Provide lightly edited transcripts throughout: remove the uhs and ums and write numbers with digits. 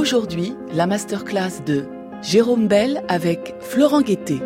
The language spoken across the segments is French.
Aujourd'hui, la masterclass de Jérôme Bel avec Florent Guettet.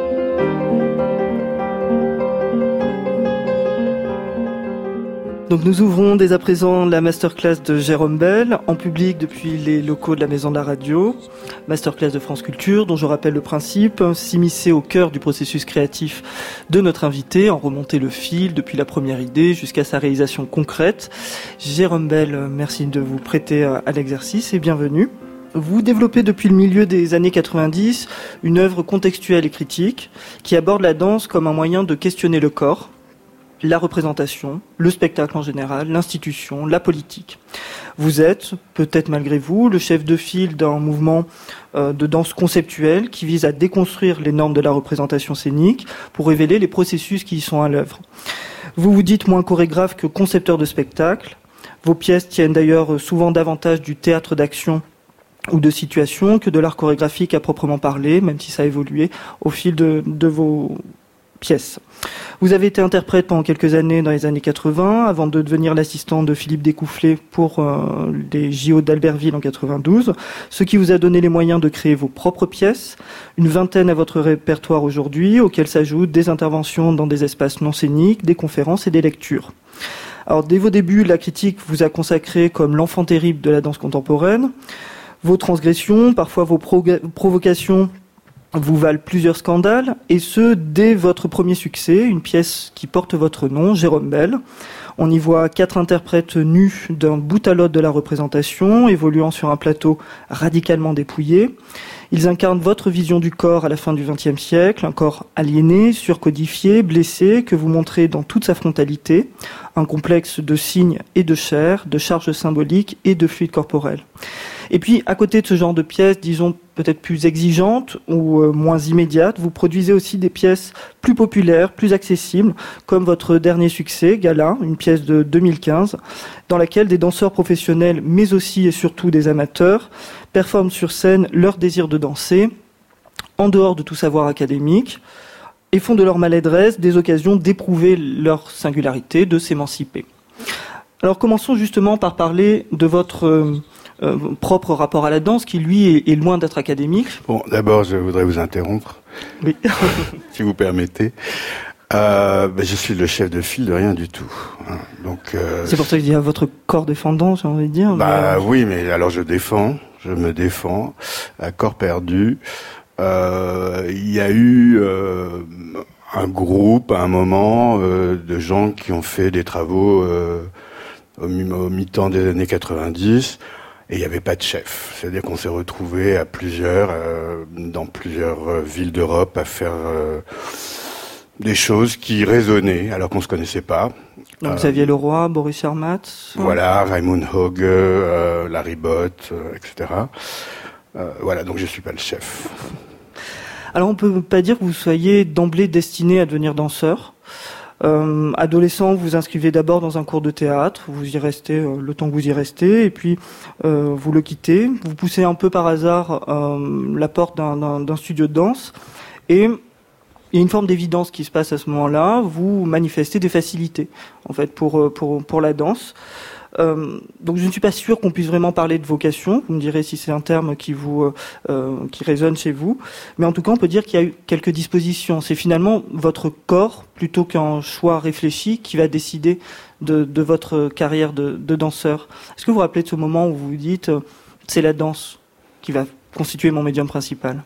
Donc nous ouvrons dès à présent la masterclass de Jérôme Bel, en public depuis les locaux de la Maison de la Radio, masterclass de France Culture, dont je rappelle le principe, s'immiscer au cœur du processus créatif de notre invité, en remonter le fil depuis la première idée jusqu'à sa réalisation concrète. Jérôme Bel, merci de vous prêter à l'exercice et bienvenue. Vous développez depuis le milieu des années 90 une œuvre contextuelle et critique qui aborde la danse comme un moyen de questionner le corps, la représentation, le spectacle en général, l'institution, la politique. Vous êtes, peut-être malgré vous, le chef de file d'un mouvement de danse conceptuelle qui vise à déconstruire les normes de la représentation scénique pour révéler les processus qui y sont à l'œuvre. Vous vous dites moins chorégraphe que concepteur de spectacle. Vos pièces tiennent d'ailleurs souvent davantage du théâtre d'action ou de situation que de l'art chorégraphique à proprement parler, même si ça a évolué au fil de vos pièces. Vous avez été interprète pendant quelques années dans les années 80, avant de devenir l'assistant de Philippe Découfflé pour les JO d'Albertville en 92, ce qui vous a donné les moyens de créer vos propres pièces, une vingtaine à votre répertoire aujourd'hui, auxquelles s'ajoutent des interventions dans des espaces non scéniques, des conférences et des lectures. Alors, dès vos débuts, la critique vous a consacré comme l'enfant terrible de la danse contemporaine. Vos transgressions, parfois vos provocations, vous valent plusieurs scandales, et ce, dès votre premier succès, une pièce qui porte votre nom, Jérôme Bel. On y voit 4 interprètes nus d'un bout à l'autre de la représentation, évoluant sur un plateau radicalement dépouillé. Ils incarnent votre vision du corps à la fin du XXe siècle, un corps aliéné, surcodifié, blessé, que vous montrez dans toute sa frontalité, un complexe de signes et de chair, de charges symboliques et de fluides corporels. Et puis, à côté de ce genre de pièces, disons peut-être plus exigeantes ou moins immédiates, vous produisez aussi des pièces plus populaires, plus accessibles, comme votre dernier succès, Gala, une pièce de 2015, dans laquelle des danseurs professionnels, mais aussi et surtout des amateurs, performent sur scène leur désir de danser, en dehors de tout savoir académique, et font de leur maladresse des occasions d'éprouver leur singularité, de s'émanciper. Alors commençons justement par parler de votre propre rapport à la danse, qui lui est loin d'être académique. Bon, d'abord, je voudrais vous interrompre, oui. si vous permettez. Je suis le chef de file de rien du tout. Hein. Donc, c'est pour ça que je dis à votre corps défendant, j'ai envie de dire. Oui, mais alors je me défends, à corps perdu. Il y a eu un groupe, à un moment, de gens qui ont fait des travaux au mi-temps des années 90. Et il n'y avait pas de chef. C'est-à-dire qu'on s'est retrouvés à plusieurs, dans plusieurs villes d'Europe, à faire des choses qui résonnaient, alors qu'on ne se connaissait pas. Donc Xavier Leroy, Boris Hermatz. Voilà, Raimund Hoge, Larry Bott, etc. Voilà, donc je ne suis pas le chef. Alors on ne peut pas dire que vous soyez d'emblée destiné à devenir danseur. Adolescent, vous vous inscrivez d'abord dans un cours de théâtre, vous y restez le temps que vous y restez, et puis vous le quittez. Vous poussez un peu par hasard la porte d'un studio de danse, et il y a une forme d'évidence qui se passe à ce moment-là. Vous manifestez des facilités, en fait, pour la danse. Donc je ne suis pas sûr qu'on puisse vraiment parler de vocation. Vous me direz si c'est un terme qui résonne chez vous. Mais en tout cas, on peut dire qu'il y a eu quelques dispositions. C'est finalement votre corps, plutôt qu'un choix réfléchi, qui va décider de votre carrière de danseur. Est-ce que vous vous rappelez de ce moment où vous vous dites c'est la danse qui va constituer mon médium principal?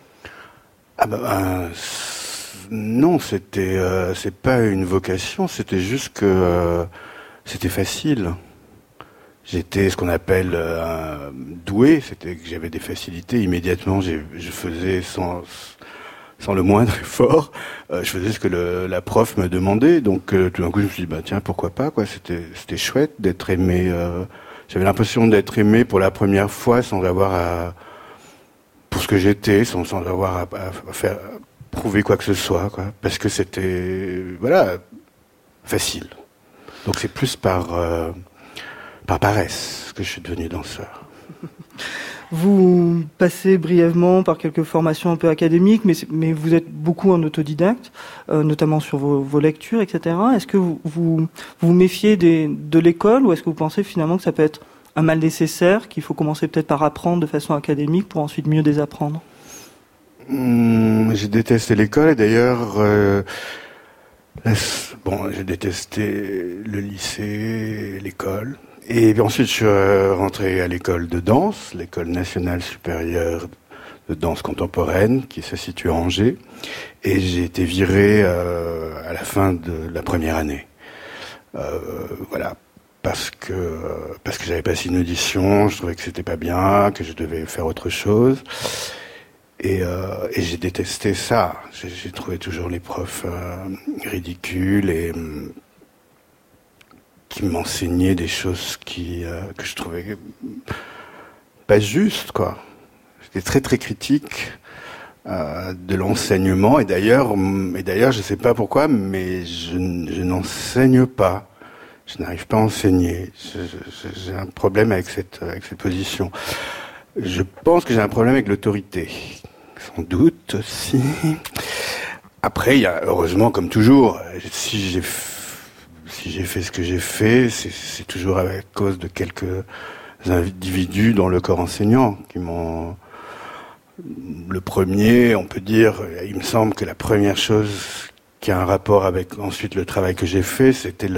Non, c'est pas une vocation. C'était juste que c'était facile. J'étais ce qu'on appelle doué, c'était que j'avais des facilités. Immédiatement, je faisais sans le moindre effort, je faisais ce que la prof me demandait. Donc tout d'un coup, je me suis dit, tiens, pourquoi pas, quoi. C'était chouette d'être aimé. J'avais l'impression d'être aimé pour la première fois sans avoir pour ce que j'étais, sans avoir à faire prouver quoi que ce soit, quoi. Parce que c'était, facile. Donc c'est plus par paresse que je suis devenu danseur. Vous passez brièvement par quelques formations un peu académiques, mais vous êtes beaucoup en autodidacte, notamment sur vos lectures, etc. Est-ce que vous méfiez de l'école, ou est-ce que vous pensez finalement que ça peut être un mal nécessaire qu'il faut commencer peut-être par apprendre de façon académique pour ensuite mieux désapprendre? J'ai détesté l'école et d'ailleurs, j'ai détesté le lycée, l'école. Et puis ensuite, je suis rentré à l'école de danse, l'école nationale supérieure de danse contemporaine, qui se situe à Angers. Et j'ai été viré à la fin de la première année. Voilà. Parce que j'avais passé une audition, je trouvais que c'était pas bien, que je devais faire autre chose. Et j'ai détesté ça. J'ai trouvé toujours les profs ridicules et qui m'enseignaient des choses que je trouvais pas justes, quoi. J'étais très très critique de l'enseignement et d'ailleurs je sais pas pourquoi, mais je n'enseigne pas. Je n'arrive pas à enseigner. J'ai un problème avec cette position. Je pense que j'ai un problème avec l'autorité. Sans doute aussi. Après, il y a, heureusement, comme toujours, si j'ai fait ce que j'ai fait, c'est toujours à cause de quelques individus dans le corps enseignant qui m'ont... Le premier, on peut dire, il me semble que la première chose qui a un rapport avec ensuite le travail que j'ai fait, c'était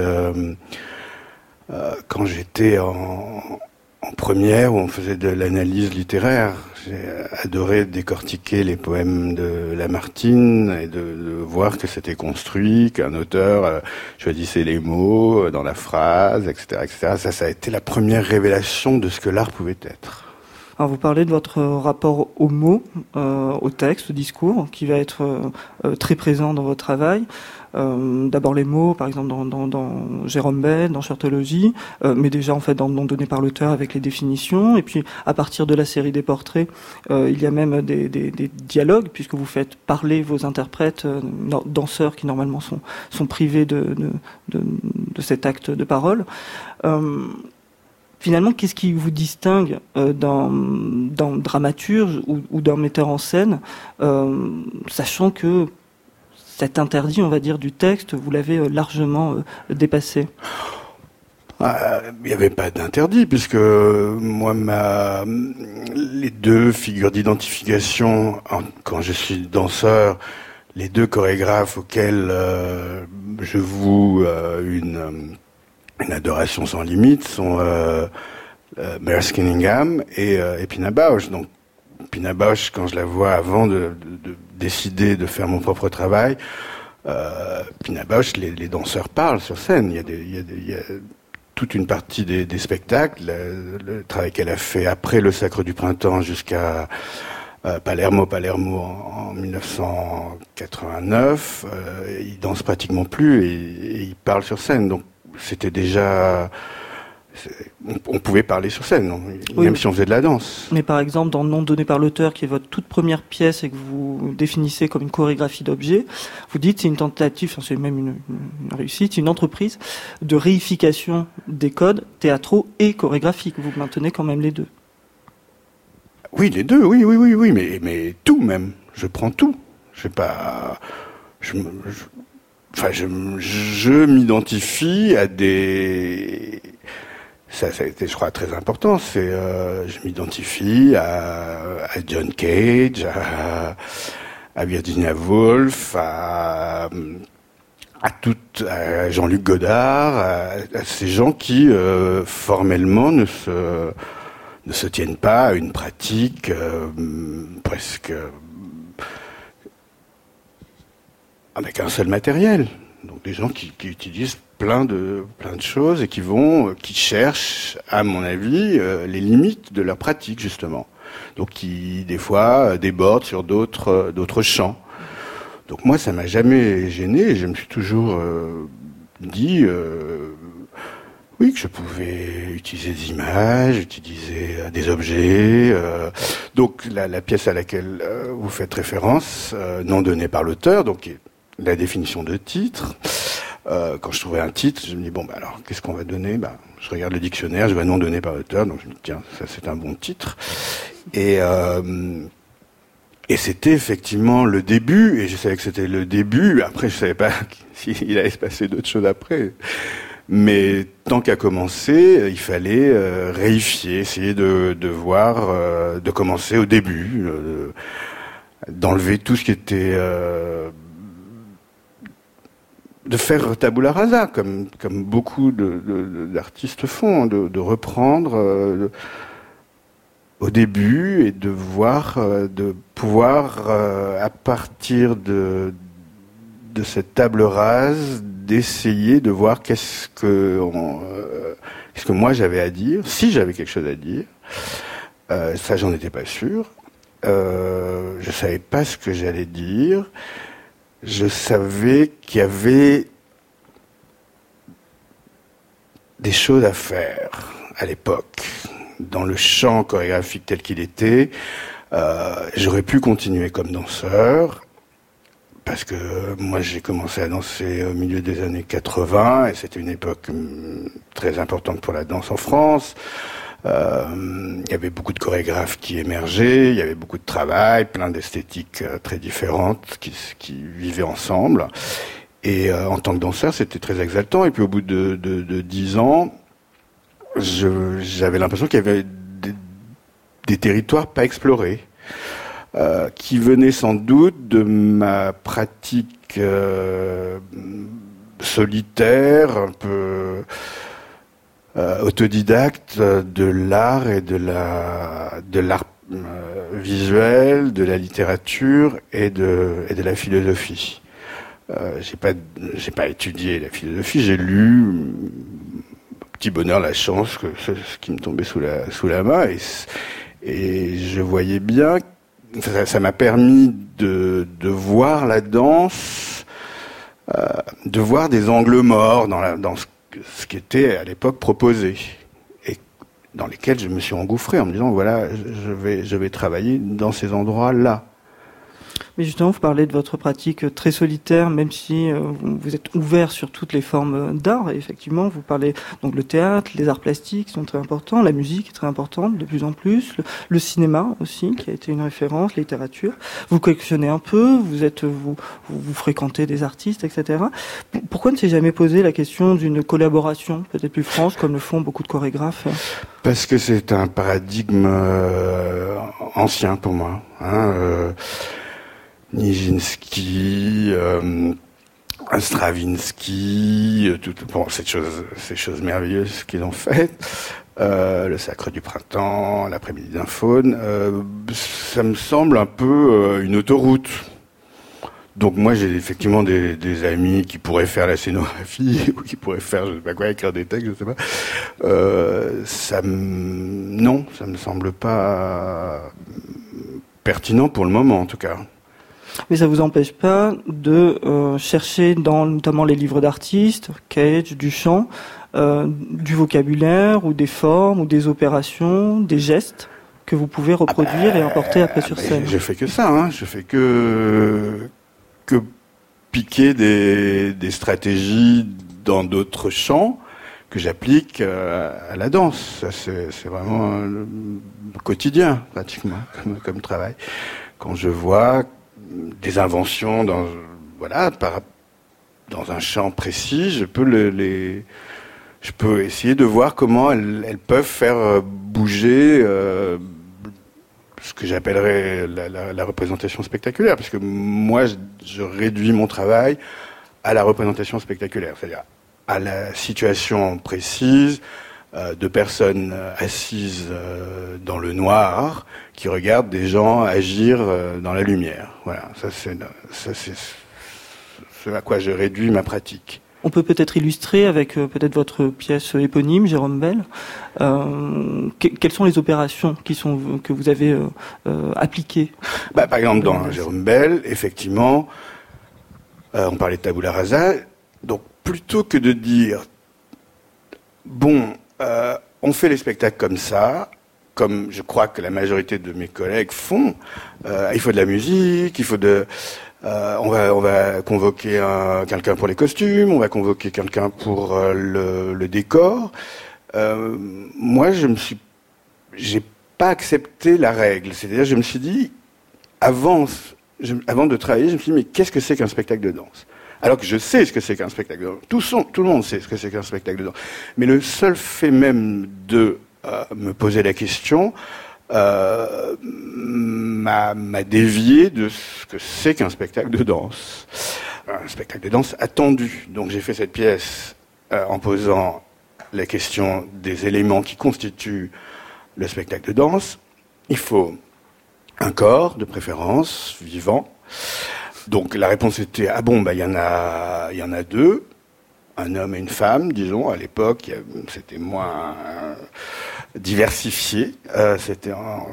quand j'étais en première où on faisait de l'analyse littéraire. J'ai adoré décortiquer les poèmes de Lamartine et de voir que c'était construit, qu'un auteur choisissait les mots dans la phrase, etc., etc. Ça a été la première révélation de ce que l'art pouvait être. Alors vous parlez de votre rapport aux mots, au texte, au discours, qui va être très présent dans votre travail. D'abord les mots, par exemple dans Jérôme Bel, dans Chartologie, mais déjà en fait dans le nom donné par l'auteur avec les définitions. Et puis à partir de la série des portraits, il y a même des dialogues, puisque vous faites parler vos interprètes, danseurs qui normalement sont privés de cet acte de parole. Finalement, qu'est-ce qui vous distingue d'un dramaturge ou d'un metteur en scène, sachant que cet interdit, on va dire, du texte, vous l'avez largement dépassé? Il n'y avait pas d'interdit, puisque moi, les deux figures d'identification, quand je suis danseur, les deux chorégraphes auxquels je voue une adoration sans limite sont Merce Cunningham et Pina Bausch. Donc Pina Bausch, quand je la vois avant de décider de faire mon propre travail, Pina Bausch, les danseurs parlent sur scène. Il y a toute une partie des spectacles, le travail qu'elle a fait après le Sacre du Printemps jusqu'à Palermo en 1989, il danse pratiquement plus et il parle sur scène. Donc c'était déjà... On pouvait parler sur scène, non, oui, même si on faisait de la danse. Mais par exemple, dans le nom donné par l'auteur, qui est votre toute première pièce et que vous définissez comme une chorégraphie d'objets, vous dites c'est une tentative, c'est même une réussite, une entreprise de réification des codes théâtraux et chorégraphiques. Vous maintenez quand même les deux. Oui, les deux, oui, mais tout même. Je prends tout. Je m'identifie à des... Ça a été, je crois, très important. Je m'identifie à John Cage, à Virginia Woolf, à Jean-Luc Godard, à ces gens qui, formellement, ne se tiennent pas à une pratique presque avec un seul matériel. Donc des gens qui utilisent plein de choses et qui cherchent, à mon avis, les limites de leur pratique, justement. Donc qui, des fois, débordent sur d'autres champs. Donc moi, ça m'a jamais gêné et je me suis toujours dit oui, que je pouvais utiliser des images, utiliser des objets. Donc la pièce à laquelle vous faites référence, nom donné par l'auteur, donc la définition de titre. Quand je trouvais un titre, je me dis alors qu'est-ce qu'on va donner ? Je regarde le dictionnaire, je vois nom donné par l'auteur, donc je me dis tiens, ça c'est un bon titre. Et c'était effectivement le début, et je savais que c'était le début. Après, je savais pas s'il allait se passer d'autres choses après. Mais tant qu'à commencer, il fallait réifier, essayer de voir, de commencer au début, d'enlever tout ce qui était... de faire tabula rasa, comme beaucoup d'artistes font, de reprendre au début et de voir, de pouvoir, à partir de cette table rase, d'essayer de voir qu'est-ce que moi j'avais à dire, si j'avais quelque chose à dire. Ça, j'en étais pas sûr. Je savais pas ce que j'allais dire. Je savais qu'il y avait des choses à faire à l'époque. Dans le chant chorégraphique tel qu'il était, j'aurais pu continuer comme danseur, parce que moi j'ai commencé à danser au milieu des années 80, et c'était une époque très importante pour la danse en France. Il y avait beaucoup de chorégraphes qui émergeaient, il y avait beaucoup de travail, plein d'esthétiques très différentes qui vivaient ensemble. Et en tant que danseur, c'était très exaltant. Et puis au bout de 10 ans, j'avais l'impression qu'il y avait des territoires pas explorés, qui venaient sans doute de ma pratique solitaire, un peu autodidacte de l'art et de l'art visuel, de la littérature et de la philosophie. J'ai pas étudié la philosophie, j'ai lu, petit bonheur, la chance, que ce qui me tombait sous la main, et je voyais bien, ça m'a permis de voir la danse, de voir des angles morts dans ce qui était à l'époque proposé, et dans lesquels je me suis engouffré en me disant voilà, je vais travailler dans ces endroits-là. Mais justement, vous parlez de votre pratique très solitaire, même si vous êtes ouvert sur toutes les formes d'art. Et effectivement, vous parlez donc le théâtre, les arts plastiques sont très importants, la musique est très importante de plus en plus, le cinéma aussi, qui a été une référence, la littérature. Vous collectionnez un peu, vous fréquentez des artistes, etc. Pourquoi ne s'est jamais posé la question d'une collaboration peut-être plus franche, comme le font beaucoup de chorégraphes? Parce que c'est un paradigme ancien pour moi. Nijinsky, Stravinsky, ces choses merveilleuses qu'ils ont faites, le Sacre du printemps, l'après-midi d'un faune, ça me semble un peu une autoroute. Donc moi j'ai effectivement des amis qui pourraient faire la scénographie ou qui pourraient faire je sais pas quoi, écrire des textes, je sais pas. Non, ça me semble pas pertinent pour le moment en tout cas. Mais ça vous empêche pas de chercher dans notamment les livres d'artistes, Cage, Duchamp, du vocabulaire ou des formes ou des opérations, des gestes que vous pouvez reproduire et importer après sur scène. Je fais que ça, je fais que piquer des stratégies dans d'autres champs que j'applique à la danse. Ça, c'est vraiment le quotidien pratiquement comme travail. Quand je vois des inventions dans un champ précis, je peux essayer de voir comment elles peuvent faire bouger ce que j'appellerais la représentation spectaculaire, parce que moi je réduis mon travail à la représentation spectaculaire, c'est-à-dire à la situation précise de personnes assises dans le noir qui regardent des gens agir dans la lumière. Voilà, ça c'est ce à quoi je réduis ma pratique. On peut peut-être illustrer avec peut-être votre pièce éponyme, Jérôme Bel. Quelles sont les opérations que vous avez appliquées? Par exemple, dans Jérôme Bel, effectivement, on parlait de tabula rasa. Donc, plutôt que de dire on fait les spectacles comme ça, comme je crois que la majorité de mes collègues font, il faut de la musique, on va convoquer quelqu'un pour les costumes, on va convoquer quelqu'un pour le décor. Moi, j'ai pas accepté la règle. C'est-à-dire, je me suis dit, avant de travailler, je me suis dit, mais qu'est-ce que c'est qu'un spectacle de danse? Alors que je sais ce que c'est qu'un spectacle de danse. Tout le monde sait ce que c'est qu'un spectacle de danse. Mais le seul fait même de me poser la question m'a dévié de ce que c'est qu'un spectacle de danse. Un spectacle de danse attendu. Donc j'ai fait cette pièce en posant la question des éléments qui constituent le spectacle de danse. Il faut un corps, de préférence, vivant. Donc la réponse était « Ah bon, il y en a deux, un homme et une femme, disons. À l'époque, c'était moins diversifié. C'était en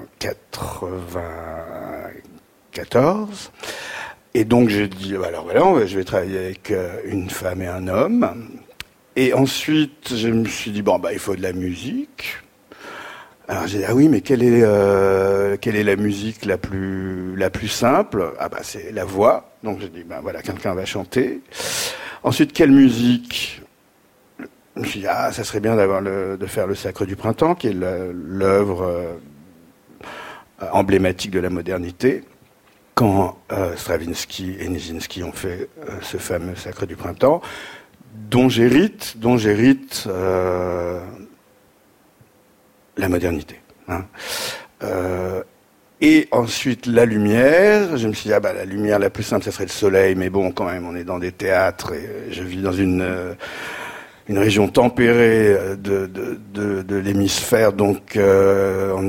94. Et donc j'ai dit « Alors voilà, je vais travailler avec une femme et un homme. » Et ensuite, je me suis dit « Bon, il faut de la musique. » Alors j'ai dit ah oui mais quelle est la musique la plus simple? C'est la voix. Donc j'ai dit voilà, quelqu'un va chanter. Ensuite quelle musique? Je me suis dit ça serait bien de faire le Sacre du Printemps qui est l'œuvre emblématique de la modernité. Quand Stravinsky et Nijinsky ont fait ce fameux Sacre du Printemps dont j'hérite la modernité. Et ensuite, la lumière. Je me suis dit, la lumière la plus simple, ça serait le soleil, mais bon, quand même, on est dans des théâtres, et je vis dans une région tempérée de l'hémisphère, donc on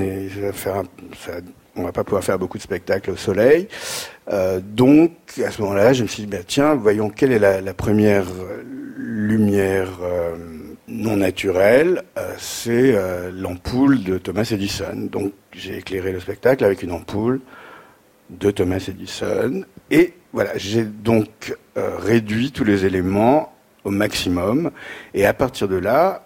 va pas pouvoir faire beaucoup de spectacles au soleil. Donc, à ce moment-là, je me suis dit, tiens, voyons, quelle est la première lumière non naturel, c'est l'ampoule de Thomas Edison. Donc j'ai éclairé le spectacle avec une ampoule de Thomas Edison. Et voilà, j'ai donc réduit tous les éléments au maximum. Et à partir de là,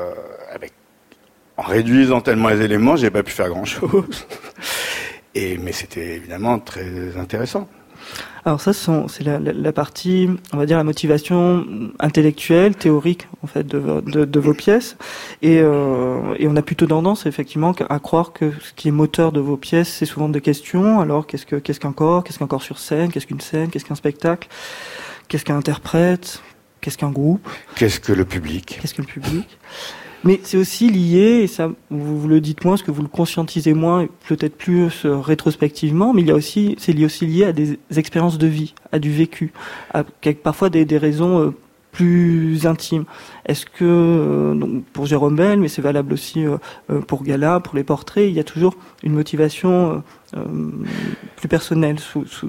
en réduisant tellement les éléments, j'ai pas pu faire grand-chose. Mais c'était évidemment très intéressant. Alors ça, c'est la partie, on va dire, la motivation intellectuelle, théorique, en fait, de vos pièces. Et on a plutôt tendance, effectivement, à croire que ce qui est moteur de vos pièces, c'est souvent des questions. Alors, qu'est-ce qu'un corps? Qu'est-ce qu'un corps sur scène? Qu'est-ce qu'une scène? Qu'est-ce qu'un spectacle? Qu'est-ce qu'un interprète? Qu'est-ce qu'un groupe? Qu'est-ce que le public? Qu'est-ce que le public? Mais c'est aussi lié, et ça, vous le dites moins, parce que vous le conscientisez moins, et peut-être plus rétrospectivement, mais c'est aussi lié à des expériences de vie, à du vécu, à parfois des raisons plus intimes. Est-ce que, donc pour Jérôme Bel, mais c'est valable aussi pour Gala, pour les portraits, il y a toujours une motivation plus personnelle.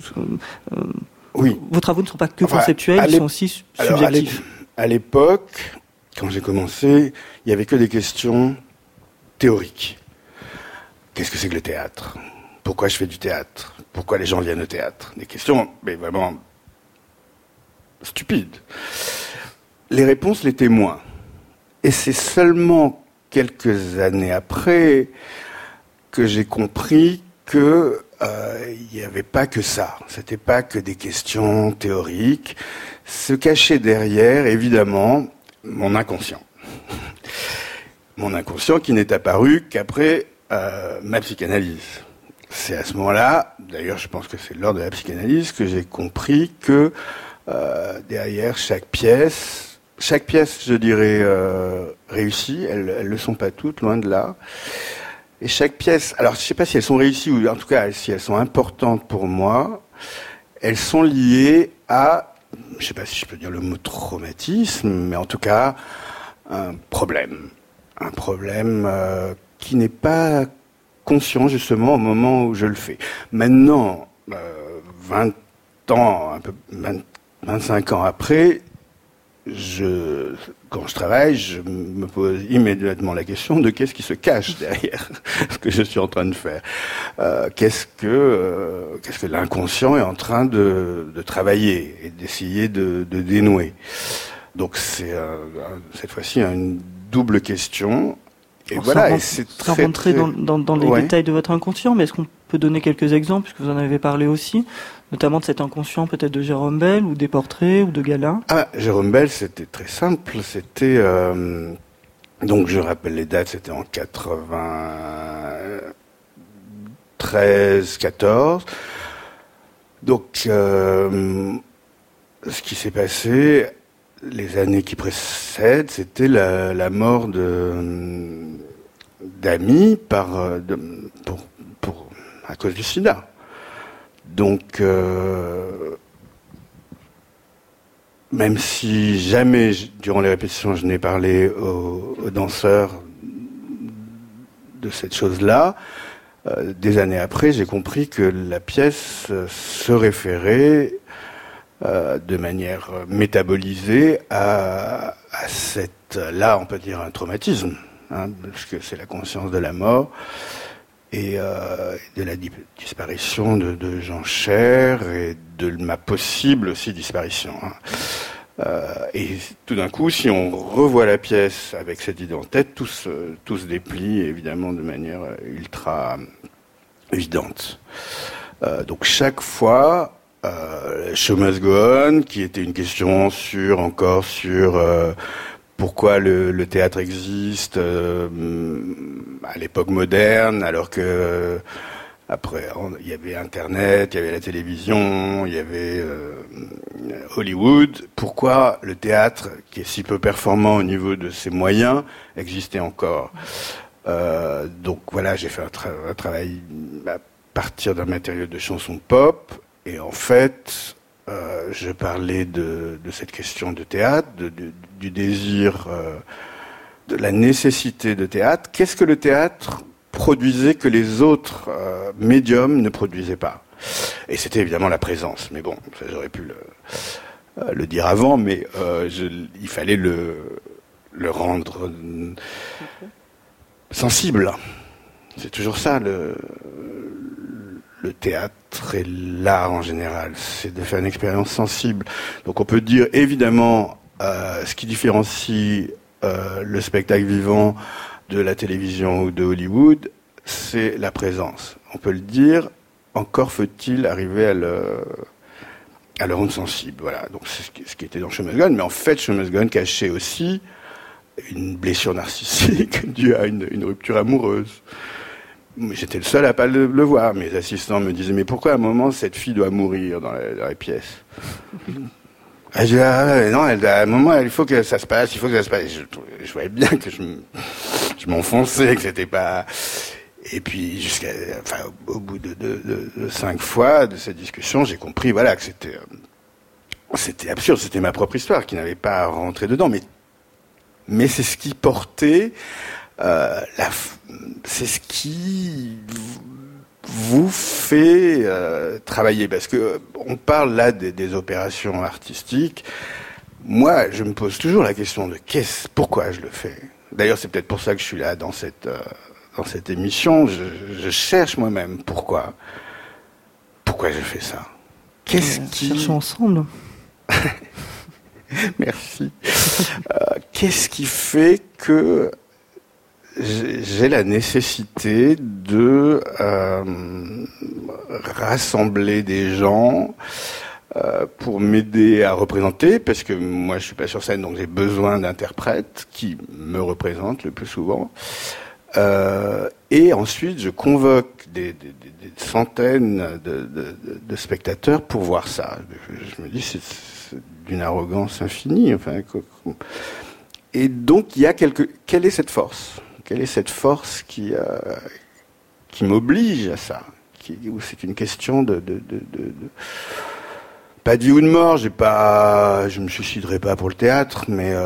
Oui. Vos travaux ne sont pas que conceptuels, ils sont aussi subjectifs. À l'époque, quand j'ai commencé, il n'y avait que des questions théoriques. Qu'est-ce que c'est que le théâtre? Pourquoi je fais du théâtre? Pourquoi les gens viennent au théâtre? Des questions, mais vraiment stupides. Les réponses l'étaient moins. Et c'est seulement quelques années après que j'ai compris que il n'y avait pas que ça. C'était pas que des questions théoriques. Se cachait derrière, évidemment, mon inconscient. Mon inconscient qui n'est apparu qu'après ma psychanalyse. C'est à ce moment-là, d'ailleurs je pense que c'est lors de la psychanalyse, que j'ai compris que derrière chaque pièce, je dirais, réussie, elles ne le sont pas toutes, loin de là. Et chaque pièce, alors je ne sais pas si elles sont réussies, ou en tout cas si elles sont importantes pour moi, elles sont liées à, je ne sais pas si je peux dire le mot traumatisme, mais en tout cas, un problème. Un problème qui n'est pas conscient justement au moment où je le fais. Maintenant, 20 ans, un peu 25 ans après, quand je travaille, je me pose immédiatement la question de qu'est-ce qui se cache derrière ce que je suis en train de faire. Qu'est-ce que l'inconscient est en train de travailler et d'essayer de dénouer. Donc c'est cette fois-ci une double question. Et voilà, et c'est sans rentrer dans les détails de votre inconscient, mais est-ce qu'on peut donner quelques exemples, puisque vous en avez parlé aussi, notamment de cet inconscient peut-être de Jérôme Bel, ou des portraits, ou de Gala? Jérôme Bel, c'était très simple, c'était... donc je rappelle les dates, c'était en 93, 14. Donc ce qui s'est passé les années qui précèdent, c'était la mort d'amis à cause du sida. Donc, même si jamais, durant les répétitions, je n'ai parlé aux danseurs de cette chose-là, des années après, j'ai compris que la pièce se référait de manière métabolisée à là, on peut dire un traumatisme, parce que c'est la conscience de la mort et de la disparition de gens chers et de ma possible aussi disparition. Et tout d'un coup, si on revoit la pièce avec cette idée en tête, tout se déplie évidemment de manière ultra évidente. Donc chaque fois, Show Must Go On, qui était une question sur pourquoi le théâtre existe à l'époque moderne, alors que après il y avait Internet, il y avait la télévision, il y avait Hollywood. Pourquoi le théâtre, qui est si peu performant au niveau de ses moyens, existait encore? Donc voilà, j'ai fait un travail à partir d'un matériau de chansons pop, et en fait, je parlais de cette question de théâtre, du désir, de la nécessité de théâtre. Qu'est-ce que le théâtre produisait que les autres médiums ne produisaient pas? Et c'était évidemment la présence. Mais bon, ça, j'aurais pu le dire avant, mais il fallait le rendre sensible. C'est toujours ça, le théâtre et l'art en général, c'est de faire une expérience sensible. Donc on peut dire évidemment ce qui différencie le spectacle vivant de la télévision ou de Hollywood, c'est la présence. On peut le dire, encore faut-il arriver à le rendre sensible. Voilà, donc c'est ce qui était dans Show Must Go On, mais en fait Show Must Go On cachait aussi une blessure narcissique due à une rupture amoureuse. J'étais le seul à pas le voir. Mes assistants me disaient, mais pourquoi à un moment cette fille doit mourir dans la pièce? Je dis, non, à un moment, il faut que ça se passe, Je voyais bien que je m'enfonçais, que c'était pas... Et puis, au bout de 5 fois de cette discussion, j'ai compris, voilà, que c'était absurde, c'était ma propre histoire qui n'avait pas à rentrer dedans, mais c'est ce qui portait, c'est ce qui vous fait travailler, parce que on parle là des opérations artistiques. Moi, je me pose toujours la question de pourquoi je le fais. D'ailleurs, c'est peut-être pour ça que je suis là dans cette émission. Je cherche moi-même pourquoi je fais ça. Cherchons ensemble. Merci. Qu'est-ce qui fait que j'ai la nécessité de rassembler des gens pour m'aider à représenter, parce que moi je suis pas sur scène, donc j'ai besoin d'interprètes qui me représentent le plus souvent. Et ensuite je convoque des centaines de spectateurs pour voir ça. Je me dis c'est d'une arrogance infinie. Enfin, et donc il y a quelle est cette force? Quelle est cette force qui m'oblige à ça? Où c'est une question de pas de vie ou de mort. Je me suiciderai pas pour le théâtre,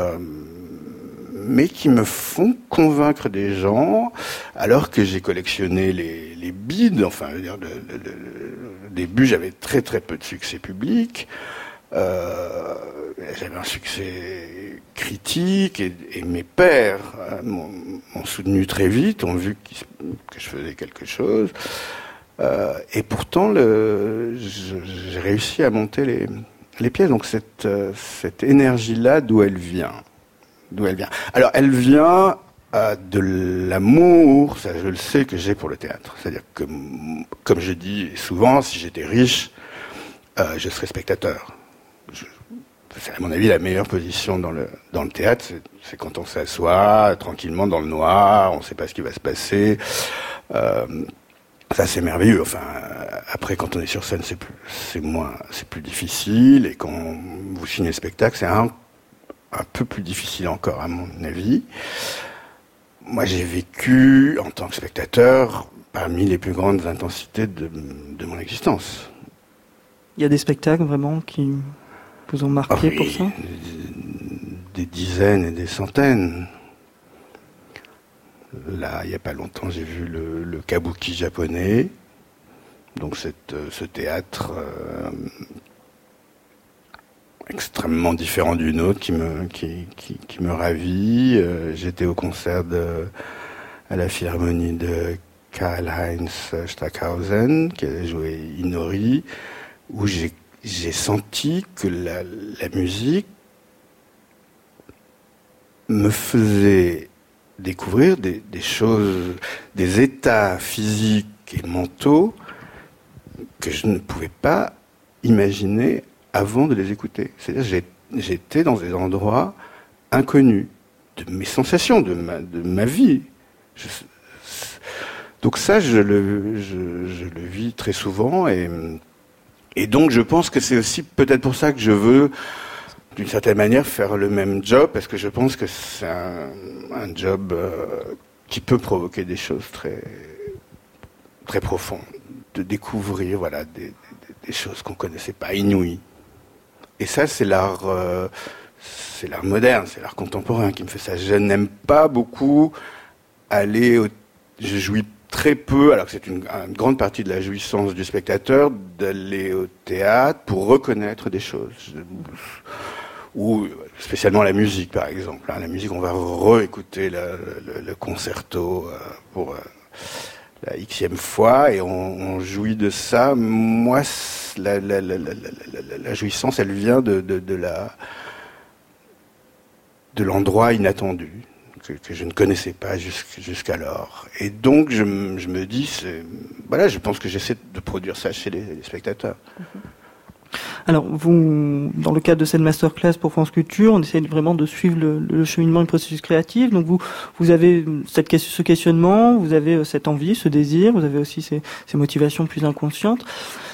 mais qui me font convaincre des gens, alors que j'ai collectionné les bides. Enfin, je veux dire, au début, j'avais très très peu de succès public. J'avais un succès critique et mes pairs m'ont soutenu très vite, ont vu que je faisais quelque chose. Et pourtant, j'ai réussi à monter les pièces. Donc cette énergie-là, d'où elle vient? Alors, elle vient de l'amour, ça je le sais, que j'ai pour le théâtre. C'est-à-dire que, comme je dis souvent, si j'étais riche, je serais spectateur. C'est à mon avis la meilleure position dans le théâtre, c'est quand on s'assoit tranquillement dans le noir, on ne sait pas ce qui va se passer. Ça c'est merveilleux. Enfin, Après, quand on est sur scène, c'est plus difficile, et quand vous signez le spectacle, c'est un peu plus difficile encore, à mon avis. Moi, j'ai vécu, en tant que spectateur, parmi les plus grandes intensités de mon existence. Il y a des spectacles vraiment qui vous ont marqué pour ça ? Des dizaines et des centaines. Là, il n'y a pas longtemps, j'ai vu le kabuki japonais, donc ce théâtre extrêmement différent du nôtre qui me ravit. J'étais au concert à la Philharmonie de Karl-Heinz Stockhausen, qui a joué Inori, où j'ai senti que la musique me faisait découvrir des choses, des états physiques et mentaux que je ne pouvais pas imaginer avant de les écouter. C'est-à-dire, j'étais dans des endroits inconnus de mes sensations, de ma vie. Donc ça, je le vis très souvent, et donc je pense que c'est aussi peut-être pour ça que je veux, d'une certaine manière, faire le même job, parce que je pense que c'est un job qui peut provoquer des choses très, très profondes, de découvrir, voilà, des choses qu'on connaissait pas, inouïes. Et ça, c'est l'art moderne, c'est l'art contemporain qui me fait ça. Je n'aime pas beaucoup je jouis très peu, alors que c'est une grande partie de la jouissance du spectateur, d'aller au théâtre pour reconnaître des choses. Ou spécialement la musique, par exemple. La musique, on va réécouter le concerto pour la xème fois, et on jouit de ça. Moi, la jouissance, elle vient de l'endroit inattendu que je ne connaissais pas jusqu'alors. Et donc, je me dis, je pense que j'essaie de produire ça chez les spectateurs. Alors, vous, dans le cadre de cette masterclass pour France Culture, on essaie vraiment de suivre le cheminement du processus créatif. Donc, vous avez ce questionnement, vous avez cette envie, ce désir, vous avez aussi ces motivations plus inconscientes.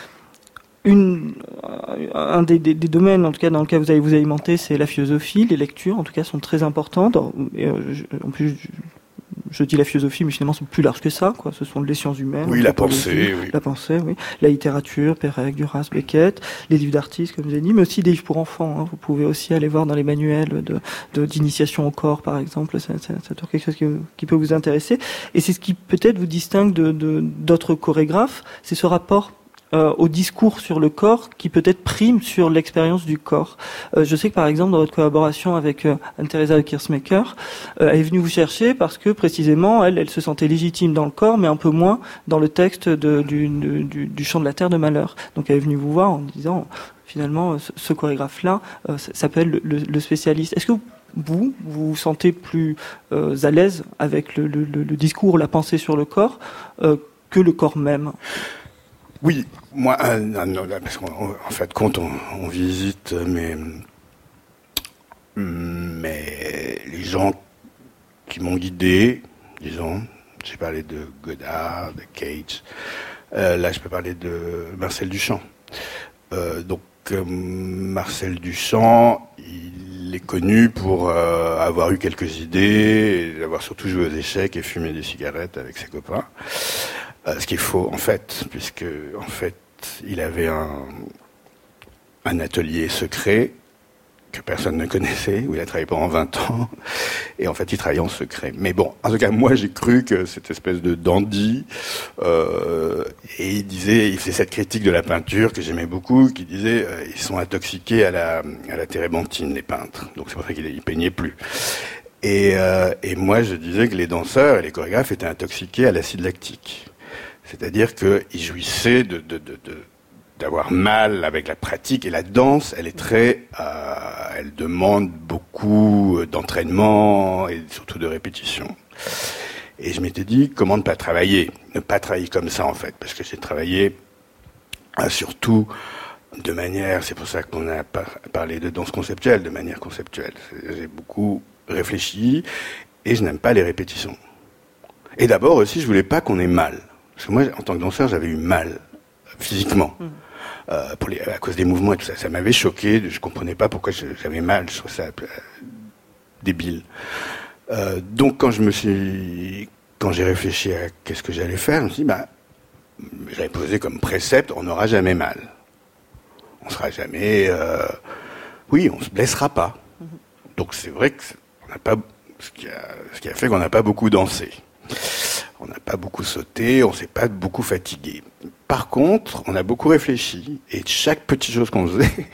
Un des domaines, en tout cas, dans lequel vous allez vous alimenter, c'est la philosophie. Les lectures, en tout cas, sont très importantes. En plus, je dis la philosophie, mais finalement, c'est plus large que ça, quoi. Ce sont les sciences humaines. Oui, la pensée, oui. La pensée, oui. La littérature, Perec, Duras, Beckett, les livres d'artistes, comme je l'ai dit, mais aussi des livres pour enfants, hein. Vous pouvez aussi aller voir dans les manuels d'initiation au corps, par exemple. C'est quelque chose qui peut vous intéresser. Et c'est ce qui, peut-être, vous distingue d'autres chorégraphes. C'est ce rapport au discours sur le corps qui peut-être prime sur l'expérience du corps. Je sais que par exemple dans votre collaboration avec Anne-Theresa Kirsmaker, elle est venue vous chercher parce que précisément elle se sentait légitime dans le corps mais un peu moins dans le texte du chant de la terre de Mahler. Donc elle est venue vous voir en disant finalement ce chorégraphe-là s'appelle le spécialiste. Est-ce que vous vous sentez plus à l'aise avec le discours, la pensée sur le corps que le corps même? Oui, moi, parce qu'en fait, quand on visite, mais les gens qui m'ont guidé, disons, j'ai parlé de Godard, de Cage, là je peux parler de Marcel Duchamp. Marcel Duchamp, il est connu pour avoir eu quelques idées, et avoir surtout joué aux échecs et fumé des cigarettes avec ses copains. Ce qui est faux, en fait, puisque, en fait, il avait un atelier secret que personne ne connaissait, où il a travaillé pendant 20 ans, et en fait, il travaillait en secret. Mais bon, en tout cas, moi, j'ai cru que cette espèce de dandy, et il faisait cette critique de la peinture que j'aimais beaucoup, qui disait, ils sont intoxiqués à la térébenthine, les peintres. Donc c'est pour ça qu'il peignait plus. Et moi, je disais que les danseurs et les chorégraphes étaient intoxiqués à l'acide lactique. C'est-à-dire qu'ils jouissaient d'avoir mal avec la pratique, et la danse, elle est elle demande beaucoup d'entraînement et surtout de répétition. Et je m'étais dit, comment ne pas travailler comme ça en fait, parce que j'ai travaillé surtout de manière, c'est pour ça qu'on a parlé de danse conceptuelle, de manière conceptuelle. J'ai beaucoup réfléchi et je n'aime pas les répétitions. Et d'abord aussi, je voulais pas qu'on ait mal. Parce que moi, en tant que danseur, j'avais eu mal physiquement. À cause des mouvements et tout ça. Ça m'avait choqué, je comprenais pas pourquoi j'avais mal, je trouvais ça débile. Donc quand j'ai réfléchi à qu'est-ce que j'allais faire, je me suis dit, j'avais posé comme précepte, on n'aura jamais mal. On sera jamais, on se blessera pas. Donc c'est vrai que on n'a pas, ce qui a fait qu'on n'a pas beaucoup dansé. On n'a pas beaucoup sauté, on s'est pas beaucoup fatigué. Par contre, on a beaucoup réfléchi, et chaque petite chose qu'on faisait,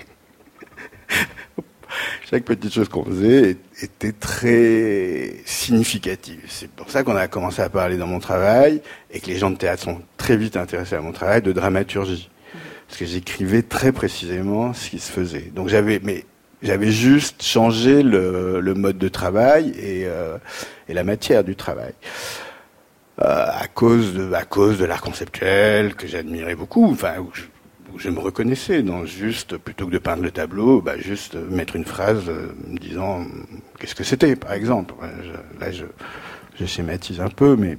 était très significative. C'est pour ça qu'on a commencé à parler dans mon travail, et que les gens de théâtre sont très vite intéressés à mon travail, de dramaturgie. Parce que j'écrivais très précisément ce qui se faisait. Donc j'avais juste changé le mode de travail et la matière du travail. À cause de l'art conceptuel que j'admirais beaucoup, où je me reconnaissais dans juste, plutôt que de peindre le tableau, juste mettre une phrase me disant qu'est-ce que c'était, par exemple. Je schématise un peu, mais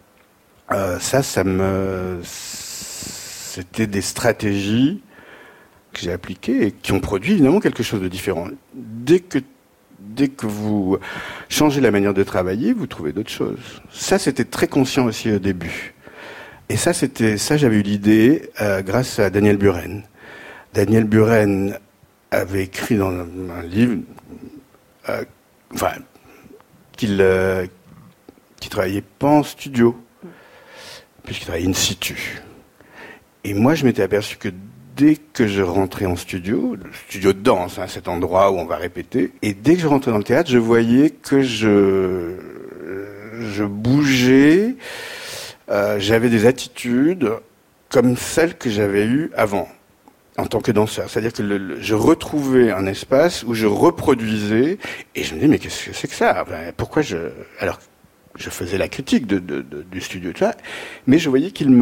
c'était des stratégies que j'ai appliquées et qui ont produit évidemment quelque chose de différent. Dès que vous changez la manière de travailler, vous trouvez d'autres choses. Ça, c'était très conscient aussi au début. Et ça, j'avais eu l'idée grâce à Daniel Buren. Daniel Buren avait écrit dans un livre qu'il travaillait pas en studio, puisqu'il travaillait in situ. Et moi, je m'étais aperçu que dès que je rentrais en studio, le studio de danse, cet endroit où on va répéter, et dès que je rentrais dans le théâtre, je voyais que je bougeais, j'avais des attitudes comme celles que j'avais eues avant, en tant que danseur. C'est-à-dire que je retrouvais un espace où je reproduisais, et je me disais, mais qu'est-ce que c'est que ça ? Pourquoi alors, je faisais la critique du studio, tout ça, mais je voyais qu'il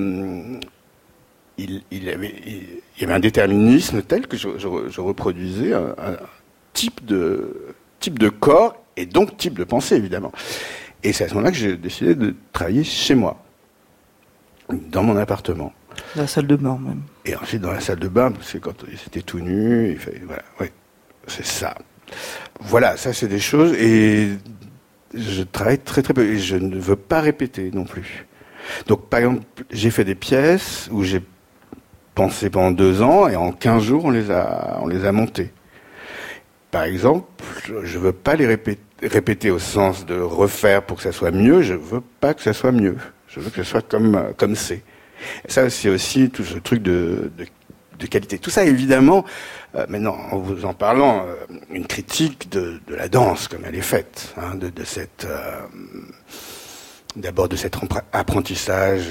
y avait un déterminisme tel que je reproduisais un type de corps et donc type de pensée, évidemment. Et c'est à ce moment-là que j'ai décidé de travailler chez moi, dans mon appartement. La salle de bain, même. Et ensuite dans la salle de bain, parce que quand c'était tout nu, c'est ça. Voilà, ça c'est des choses, et je travaille très très peu, et je ne veux pas répéter non plus. Donc par exemple, j'ai fait des pièces où j'ai pensé pendant 2 ans, et en 15 jours, on les a montées. Par exemple, je veux pas les répéter au sens de refaire pour que ça soit mieux, je veux pas que ça soit mieux. Je veux que ça soit comme c'est. Et ça, c'est aussi tout ce truc de qualité. Tout ça, évidemment, maintenant, en vous en parlant, une critique de la danse, comme elle est faite, d'abord de cet apprentissage,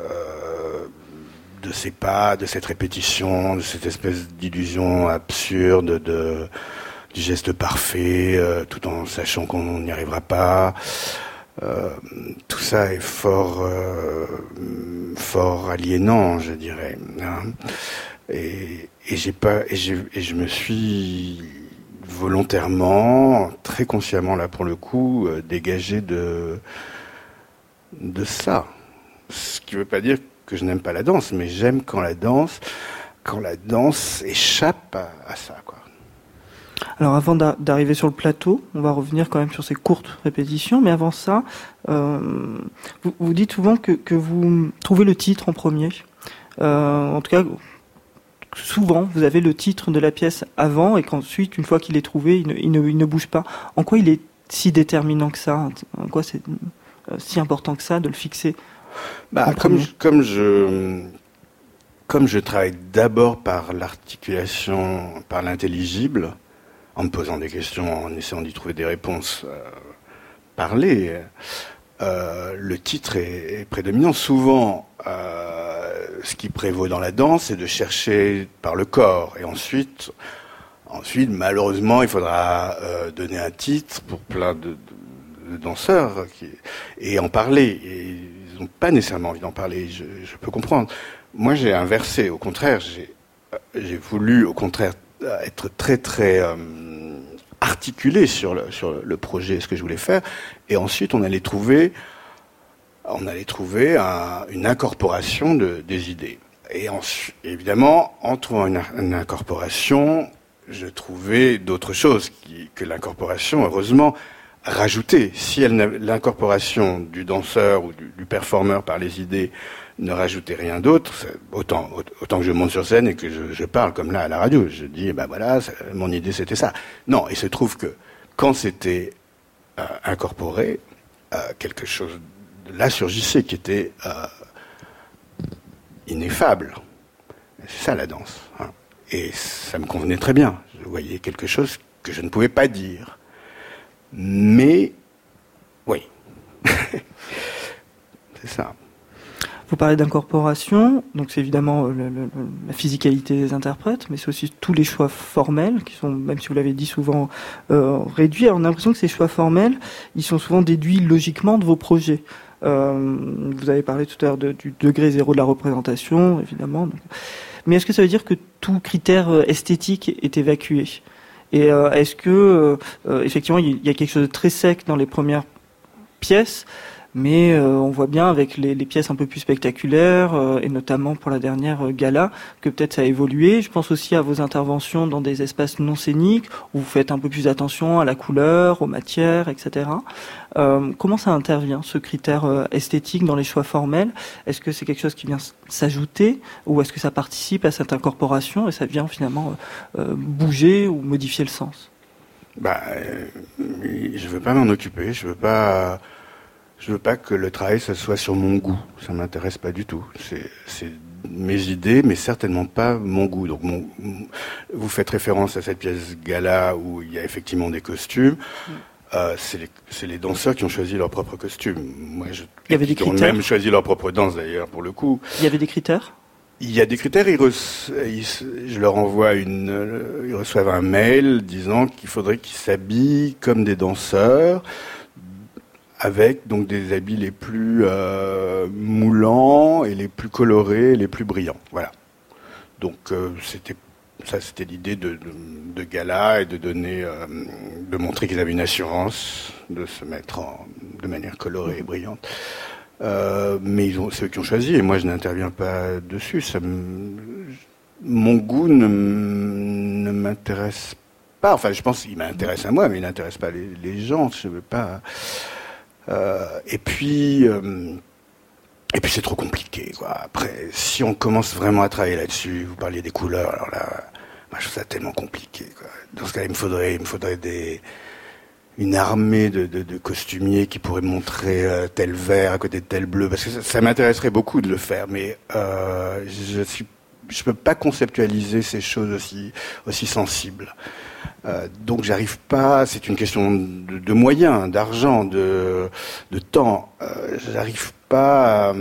de ces pas, de cette répétition, de cette espèce d'illusion absurde du geste parfait, tout en sachant qu'on n'y arrivera pas. Tout ça est fort aliénant, je dirais. Hein. Et je me suis volontairement, très consciemment là pour le coup, dégagé de ça. Ce qui ne veut pas dire que je n'aime pas la danse, mais j'aime quand la danse échappe à ça, quoi. Alors avant d'arriver sur le plateau, on va revenir quand même sur ces courtes répétitions, mais avant ça, vous dites souvent que vous trouvez le titre en premier. En tout cas, souvent, vous avez le titre de la pièce avant, et qu'ensuite, une fois qu'il est trouvé, il ne bouge pas. En quoi il est si déterminant que ça ? En quoi c'est si important que ça de le fixer en premier ? Comme je travaille d'abord par l'articulation, par l'intelligible, en me posant des questions, en essayant d'y trouver des réponses parlées, le titre est prédominant. Souvent, ce qui prévaut dans la danse, c'est de chercher par le corps. Et ensuite, malheureusement, il faudra donner un titre pour plein de danseurs et en parler. Et ils n'ont pas nécessairement envie d'en parler, je peux comprendre. Moi, j'ai inversé. Au contraire, j'ai voulu, au contraire, être très très articulé sur le projet, ce que je voulais faire, et ensuite on allait trouver une incorporation des idées. Et évidemment, en trouvant une incorporation, je trouvais d'autres choses que l'incorporation, heureusement, rajoutait. Si l'incorporation du danseur ou du performeur par les idées ne rajoutait rien d'autre, autant que je monte sur scène et que je parle comme là à la radio, je dis, voilà, mon idée c'était ça. Non, il se trouve que quand c'était incorporé, quelque chose là surgissait qui était ineffable. C'est ça la danse. Hein. Et ça me convenait très bien. Je voyais quelque chose que je ne pouvais pas dire. Mais, oui. C'est ça. Vous parlez d'incorporation, donc c'est évidemment la physicalité des interprètes, mais c'est aussi tous les choix formels qui sont, même si vous l'avez dit, souvent réduits. Alors on a l'impression que ces choix formels, ils sont souvent déduits logiquement de vos projets. Vous avez parlé tout à l'heure du degré zéro de la représentation, évidemment. Donc. Mais est-ce que ça veut dire que tout critère esthétique est évacué ? Et est-ce que, effectivement, il y a quelque chose de très sec dans les premières pièces, mais on voit bien avec les pièces un peu plus spectaculaires, et notamment pour la dernière gala, que peut-être ça a évolué. Je pense aussi à vos interventions dans des espaces non scéniques, où vous faites un peu plus attention à la couleur, aux matières, etc. Comment ça intervient, ce critère esthétique dans les choix formels ? Est-ce que c'est quelque chose qui vient s'ajouter, ou est-ce que ça participe à cette incorporation et ça vient finalement bouger ou modifier le sens ? Je veux pas m'en occuper, je veux pas que le travail ça soit sur mon goût, ça m'intéresse pas du tout. C'est mes idées, mais certainement pas mon goût. Donc vous faites référence à cette pièce gala où il y a effectivement des costumes. C'est les danseurs qui ont choisi leur propre costume. Il y avait des critères. Ils ont même choisi leur propre danse d'ailleurs pour le coup. Il y avait des critères. Il y a des critères. Je leur envoie ils reçoivent un mail disant qu'il faudrait qu'ils s'habillent comme des danseurs, avec donc des habits les plus moulants et les plus colorés, et les plus brillants. Voilà. Donc c'était l'idée de gala et de montrer qu'ils avaient une assurance de se mettre de manière colorée et brillante. Mais c'est eux qui ont choisi et moi je n'interviens pas dessus. Mon goût ne m'intéresse pas. Enfin, je pense qu'il m'intéresse à moi, mais il n'intéresse pas les gens. Je veux pas. Et puis c'est trop compliqué, quoi. Après, si on commence vraiment à travailler là-dessus, vous parliez des couleurs, alors là, moi, je trouve ça tellement compliqué, quoi. Dans ce cas, il me faudrait une armée de costumiers qui pourraient montrer tel vert à côté de tel bleu, parce que ça m'intéresserait beaucoup de le faire, mais je peux pas conceptualiser ces choses aussi sensibles. Donc j'arrive pas, c'est une question de moyens, d'argent, de temps. J'arrive pas.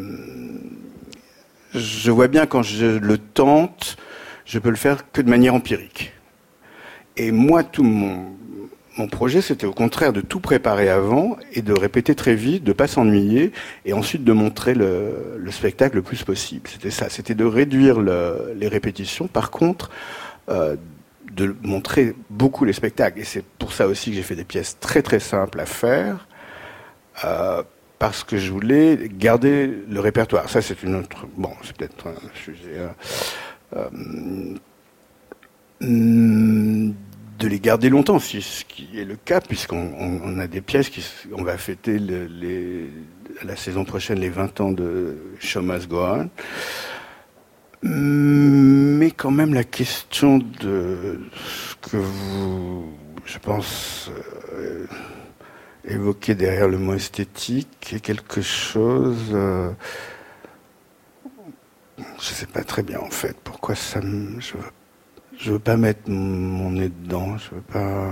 Je vois bien quand je le tente, je peux le faire que de manière empirique. Et moi, tout mon projet, c'était au contraire de tout préparer avant et de répéter très vite, de pas s'ennuyer et ensuite de montrer le spectacle le plus possible. C'était ça, c'était de réduire les répétitions. Par contre, de montrer beaucoup les spectacles. Et c'est pour ça aussi que j'ai fait des pièces très très simples à faire, parce que je voulais garder le répertoire. Ça, c'est une autre... Bon, c'est peut-être un sujet... de les garder longtemps, ce qui est le cas, puisqu'on a des pièces on va fêter la saison prochaine les 20 ans de Show Must Go On. Mais quand même, la question de ce que vous, je pense, évoquez derrière le mot esthétique est quelque chose... je sais pas très bien, en fait, pourquoi ça me... Je veux pas mettre mon nez dedans, je veux pas...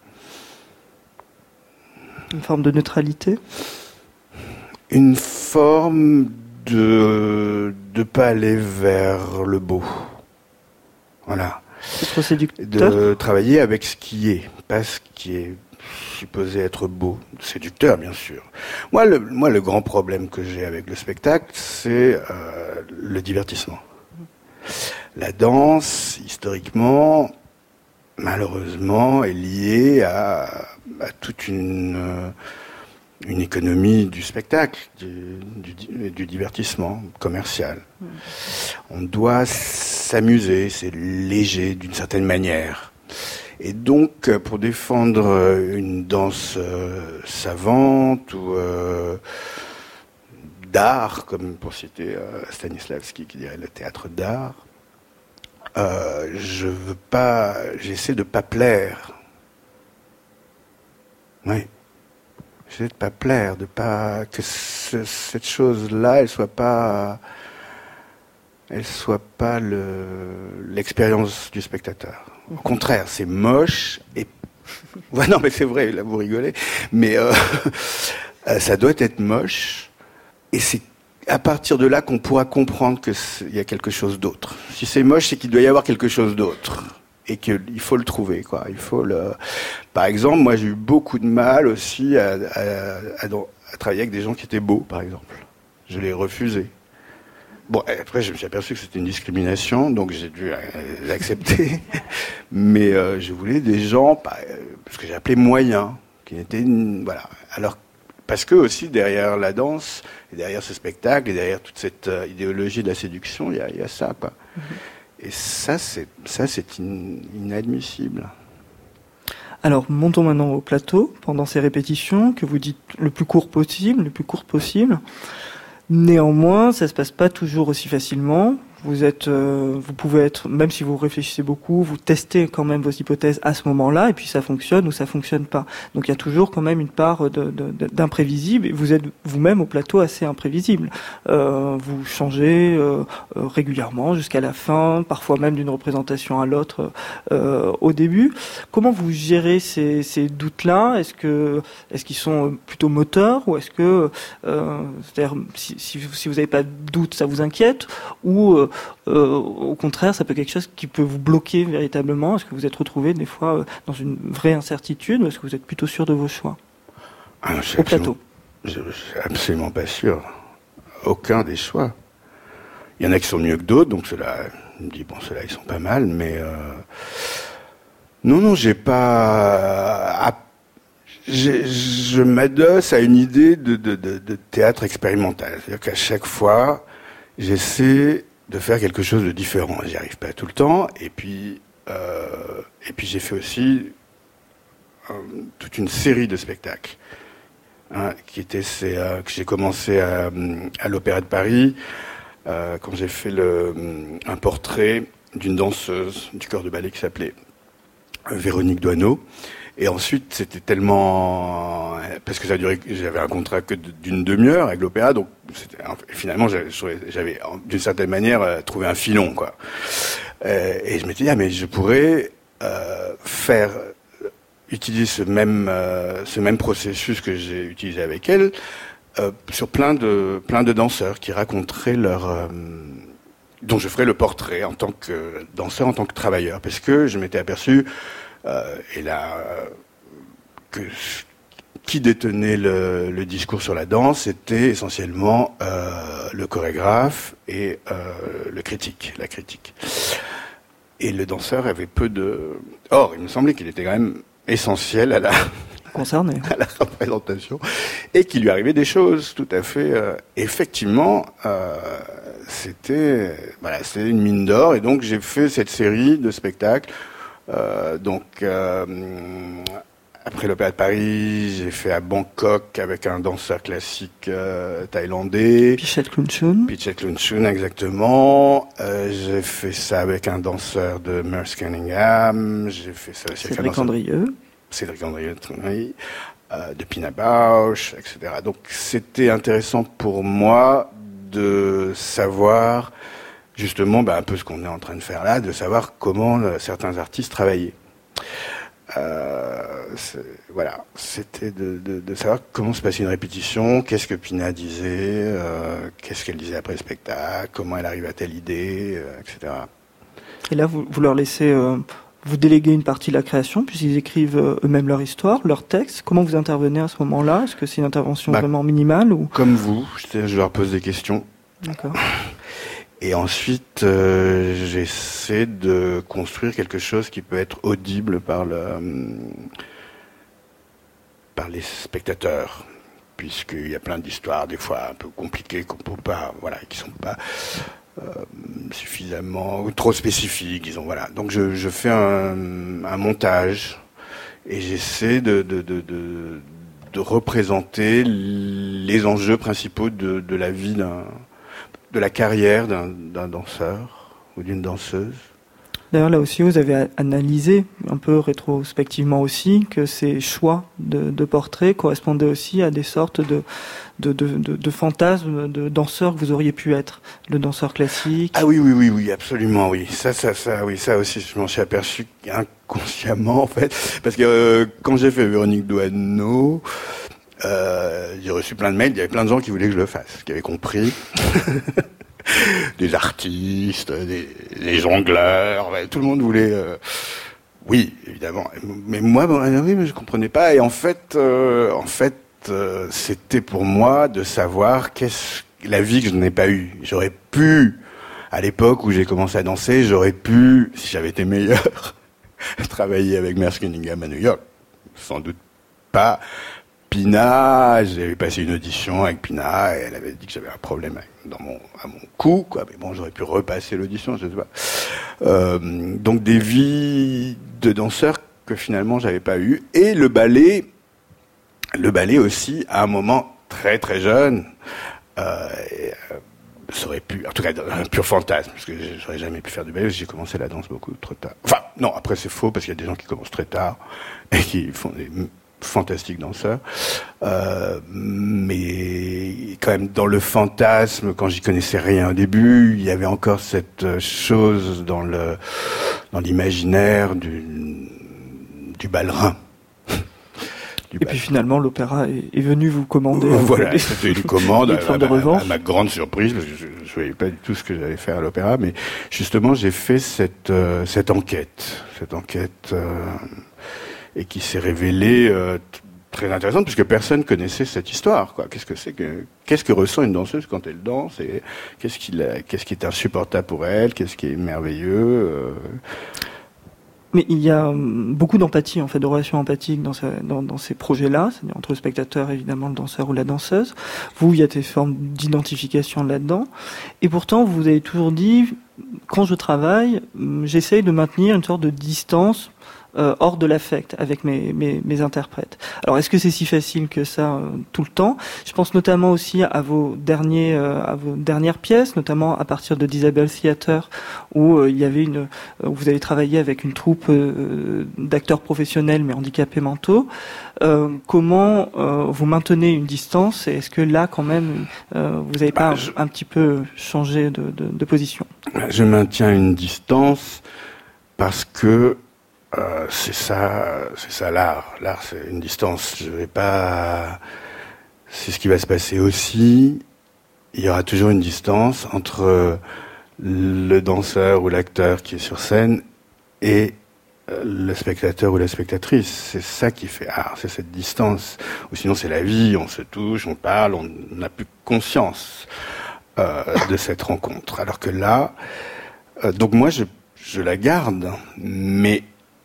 Une forme de neutralité ? Une forme de pas aller vers le beau. Voilà. C'est trop séducteur. De travailler avec ce qui est, pas ce qui est supposé être beau. Séducteur, bien sûr. Moi, le grand problème que j'ai avec le spectacle, c'est le divertissement. La danse, historiquement, malheureusement, est liée à toute une une économie du spectacle, du divertissement commercial. On doit s'amuser, c'est léger d'une certaine manière. Et donc, pour défendre une danse savante ou d'art, comme pour citer Stanislavski qui dirait le théâtre d'art, j'essaie de pas plaire. Oui. J'essaie de pas plaire, de pas que cette chose-là, elle soit pas l'expérience du spectateur. Au contraire, c'est moche et ouais, non mais c'est vrai, là vous rigolez, mais ça doit être moche et c'est à partir de là qu'on pourra comprendre qu'il y a quelque chose d'autre. Si c'est moche, c'est qu'il doit y avoir quelque chose d'autre. Et qu'il faut le trouver, quoi. Par exemple, moi, j'ai eu beaucoup de mal aussi à travailler avec des gens qui étaient beaux, par exemple. Je les refusais. Bon, après, je me suis aperçu que c'était une discrimination, donc j'ai dû l'accepter. Mais je voulais des gens, ce que j'ai appelé moyens, qui étaient, voilà. Alors, parce que aussi, derrière la danse, et derrière ce spectacle, et derrière toute cette idéologie de la séduction, il y a ça, quoi. Et ça, c'est inadmissible. Alors, montons maintenant au plateau, pendant ces répétitions, que vous dites le plus court possible. Néanmoins, ça se passe pas toujours aussi facilement. Vous pouvez être, même si vous réfléchissez beaucoup, vous testez quand même vos hypothèses à ce moment-là, et puis ça fonctionne ou ça fonctionne pas. Donc il y a toujours quand même une part d'imprévisible, et vous êtes vous-même au plateau assez imprévisible. Vous changez régulièrement jusqu'à la fin, parfois même d'une représentation à l'autre au début. Comment vous gérez ces doutes-là ? Est-ce qu'ils sont plutôt moteurs, ou est-ce que, c'est-à-dire si vous n'avez pas de doute, ça vous inquiète, ou au contraire, ça peut être quelque chose qui peut vous bloquer véritablement? Est-ce que vous êtes retrouvé des fois dans une vraie incertitude, ou est-ce que vous êtes plutôt sûr de vos choix au plateau? Je suis absolument pas sûr. Aucun des choix. Il y en a qui sont mieux que d'autres, donc ceux-là, je me dis, bon, ceux-là, ils sont pas mal, mais non, j'ai pas... Je m'adosse à une idée de théâtre expérimental. C'est-à-dire qu'à chaque fois, j'essaie de faire quelque chose de différent. J'y arrive pas tout le temps. Et puis j'ai fait aussi toute une série de spectacles, que j'ai commencé à l'Opéra de Paris, quand j'ai fait un portrait d'une danseuse du corps de ballet qui s'appelait Véronique Doineau. Et ensuite, c'était tellement... Parce que j'avais un contrat que d'une demi-heure avec l'opéra, donc finalement, j'avais d'une certaine manière trouvé un filon, quoi. Et je m'étais dit, mais je pourrais utiliser ce même processus que j'ai utilisé avec elle sur plein de danseurs qui raconteraient dont je ferais le portrait en tant que danseur, en tant que travailleur. Parce que je m'étais aperçu... et là, qui détenait le discours sur la danse, c'était essentiellement le chorégraphe et la critique. Et le danseur avait peu de... Or, il me semblait qu'il était quand même essentiel à la représentation, et qu'il lui arrivait des choses tout à fait... effectivement, c'était une mine d'or, et donc j'ai fait cette série de spectacles. Après l'Opéra de Paris, j'ai fait à Bangkok avec un danseur classique thaïlandais. Pichet Klunchun, exactement. J'ai fait ça avec un danseur de Merce Cunningham. J'ai fait ça aussi avec Cédric Andrieux, oui, de Pina Bausch, etc. Donc c'était intéressant pour moi de savoir... justement, un peu ce qu'on est en train de faire là, de savoir comment certains artistes travaillaient. C'était de savoir comment se passait une répétition, qu'est-ce que Pina disait, qu'est-ce qu'elle disait après le spectacle, comment elle arrive à telle idée, etc. Et là, vous leur laissez, vous déléguez une partie de la création, puisqu'ils écrivent eux-mêmes leur histoire, leur texte. Comment vous intervenez à ce moment-là ? Est-ce que c'est une intervention vraiment minimale ou... Comme vous, je leur pose des questions. D'accord. Et ensuite, j'essaie de construire quelque chose qui peut être audible par les spectateurs. puisqu'il y a plein d'histoires, des fois un peu compliquées, qu'on peut pas, voilà, qui sont pas suffisamment ou trop spécifiques, disons, voilà. Donc je fais un montage et j'essaie de représenter les enjeux principaux de la vie de la carrière d'un danseur ou d'une danseuse. D'ailleurs, là aussi, vous avez analysé, un peu rétrospectivement aussi, que ces choix de portraits correspondaient aussi à des sortes de fantasmes de danseurs que vous auriez pu être. Le danseur classique. Ah oui, absolument, oui. Ça aussi, je m'en suis aperçu inconsciemment, en fait. Parce que quand j'ai fait Véronique Doisneau, j'ai reçu plein de mails, il y avait plein de gens qui voulaient que je le fasse, qui avaient compris. Des artistes, des jongleurs, tout le monde voulait. Oui, évidemment. Mais moi, oui, mais je comprenais pas. Et en fait, c'était pour moi de savoir la vie que je n'ai pas eue. J'aurais pu, à l'époque où j'ai commencé à danser, si j'avais été meilleur, travailler avec Merce Cunningham à New York. Sans doute pas. Pina, j'avais passé une audition avec Pina et elle avait dit que j'avais un problème à mon cou, quoi. Mais bon, j'aurais pu repasser l'audition, je sais pas. Donc des vies de danseurs que finalement j'avais pas eu. Et le ballet aussi, à un moment très très jeune, ça aurait pu, en tout cas un pur fantasme, parce que j'aurais jamais pu faire du ballet, parce que j'ai commencé la danse beaucoup trop tard. Enfin, non, après c'est faux, parce qu'il y a des gens qui commencent très tard et qui font des fantastique danseur, mais quand même dans le fantasme, quand j'y connaissais rien au début, il y avait encore cette chose dans l'imaginaire du ballerin. Puis finalement, l'opéra est venu vous commander. Voilà, c'était une commande à ma grande surprise, parce que je ne voyais pas du tout ce que j'allais faire à l'opéra, mais justement j'ai fait cette enquête, et qui s'est révélée très intéressante, puisque personne connaissait cette histoire, quoi. Qu'est-ce que ressent une danseuse quand elle danse, et qu'est-ce qui est insupportable pour elle, qu'est-ce qui est merveilleux. Mais il y a beaucoup d'empathie, en fait, de relations empathiques dans ces projets-là, c'est-à-dire entre le spectateur, évidemment, le danseur ou la danseuse. Vous, il y a des formes d'identification là-dedans. Et pourtant, vous avez toujours dit, quand je travaille, j'essaye de maintenir une sorte de distance hors de l'affect avec mes interprètes. Alors, est-ce que c'est si facile que ça tout le temps ? Je pense notamment aussi à vos dernières pièces, notamment à partir de d'Isabelle Theater, où il y avait où vous avez travaillé avec une troupe d'acteurs professionnels mais handicapés mentaux. Comment vous maintenez une distance, et est-ce que là, quand même, vous n'avez pas un petit peu changé de position ? Je maintiens une distance parce que c'est ça l'art. L'art, c'est une distance. C'est ce qui va se passer aussi. Il y aura toujours une distance entre le danseur ou l'acteur qui est sur scène et le spectateur ou la spectatrice. C'est ça qui fait art, c'est cette distance. Ou sinon c'est la vie, on se touche, on parle, on n'a plus conscience de cette rencontre. Alors que là, donc moi je la garde, mais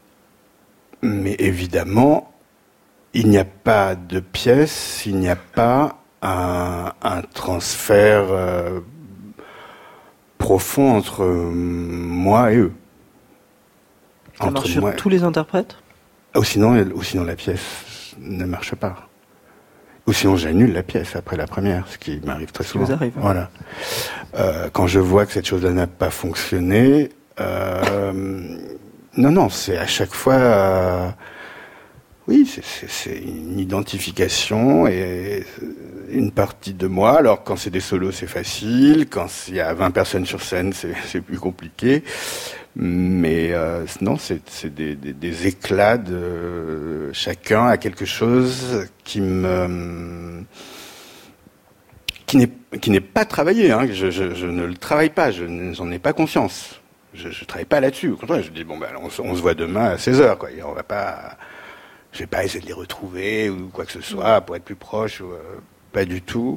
évidemment, il n'y a pas de pièce, il n'y a pas un transfert profond entre moi et eux. Ça marche sur tous les interprètes ? Ou sinon la pièce ne marche pas. Ou sinon j'annule la pièce après la première, ce qui m'arrive très souvent. Ça vous arrive, hein. Voilà. Quand je vois que cette chose-là n'a pas fonctionné, non, c'est à chaque fois... oui, c'est une identification et une partie de moi. Alors, quand c'est des solos, c'est facile. Quand il y a 20 personnes sur scène, c'est plus compliqué. Mais non, c'est des éclats de... chacun a quelque chose qui n'est pas travaillé. Hein. Je ne le travaille pas, j'en ai pas conscience. Je travaille pas là-dessus. Au contraire, je dis on se voit demain à 16h, quoi. Et on va pas, je vais pas essayer de les retrouver ou quoi que ce soit pour être plus proche. Pas du tout.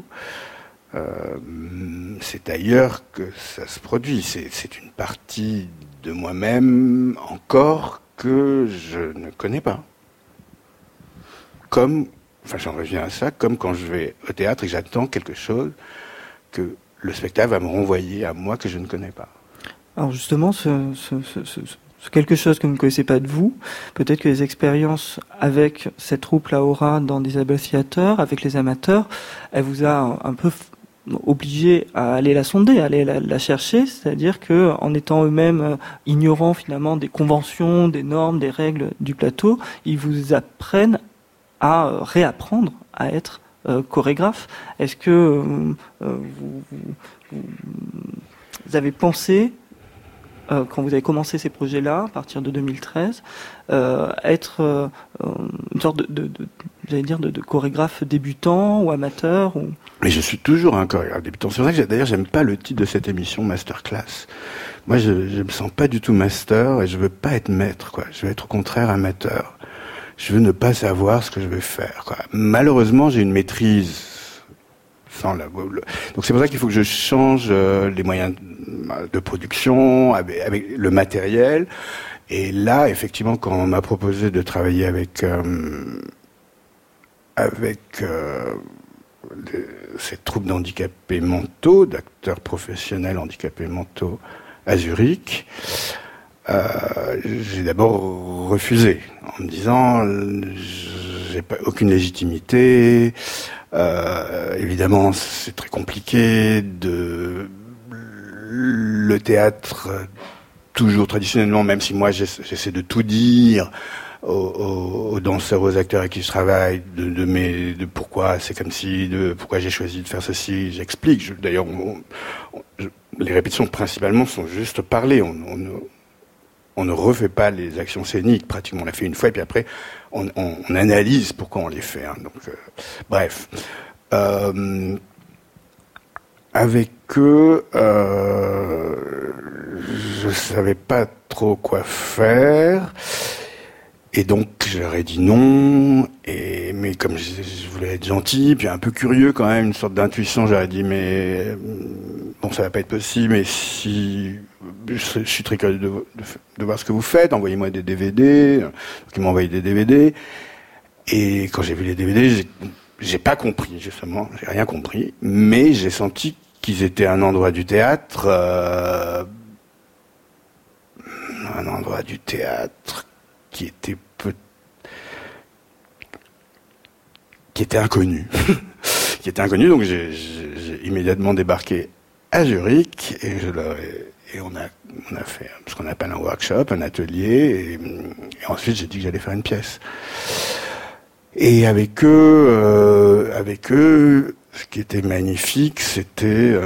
C'est ailleurs que ça se produit. C'est une partie de moi-même encore que je ne connais pas. Comme enfin j'en reviens à ça, comme quand je vais au théâtre et que j'attends quelque chose que le spectacle va me renvoyer à moi que je ne connais pas. Alors justement, ce quelque chose que vous ne connaissez pas de vous, peut-être que les expériences avec cette troupe La Aura dans des Theater, avec les amateurs, elle vous a un peu obligé à aller la sonder, à aller la chercher, c'est-à-dire que en étant eux-mêmes ignorants finalement des conventions, des normes, des règles du plateau, ils vous apprennent à réapprendre à être chorégraphe. Est-ce que vous avez pensé, quand vous avez commencé ces projets-là, à partir de 2013, être une sorte de chorégraphe débutant ou amateur ou... Mais je suis toujours un chorégraphe débutant. C'est vrai que d'ailleurs j'aime pas le titre de cette émission, Masterclass. Moi je me sens pas du tout master et je veux pas être maître, quoi. Je veux être au contraire amateur. Je veux ne pas savoir ce que je vais faire, quoi. Malheureusement j'ai une maîtrise sans donc c'est pour ça qu'il faut que je change les moyens de production, avec le matériel. Et là, effectivement, quand on m'a proposé de travailler avec cette troupe d'handicapés mentaux, d'acteurs professionnels handicapés mentaux à Zurich, j'ai d'abord refusé en me disant j'ai pas aucune légitimité. Évidemment, c'est très compliqué le théâtre, toujours traditionnellement, même si moi j'essaie de tout dire aux danseurs, aux acteurs avec qui je travaille, de pourquoi c'est comme si, de pourquoi j'ai choisi de faire ceci, j'explique. D'ailleurs, les répétitions principalement sont juste parler. On ne refait pas les actions scéniques, pratiquement. On l'a fait une fois, et puis après, on analyse pourquoi on les fait. Hein. Donc, bref. Avec eux, je savais pas trop quoi faire. Et donc, je leur ai dit non. Mais comme je voulais être gentil, puis un peu curieux quand même, une sorte d'intuition, j'aurais dit, mais bon, ça va pas être possible, mais si... Je suis très curieux de voir ce que vous faites, envoyez-moi des DVD. Donc, ils m'ont envoyé des DVD. Et quand j'ai vu les DVD, j'ai pas compris, justement, j'ai rien compris, mais j'ai senti qu'ils étaient un endroit du théâtre, qui était inconnu. Qui était inconnu, donc j'ai immédiatement débarqué à Zurich et on a fait ce qu'on appelle un workshop, un atelier, et ensuite j'ai dit que j'allais faire une pièce. Et avec eux, ce qui était magnifique, c'était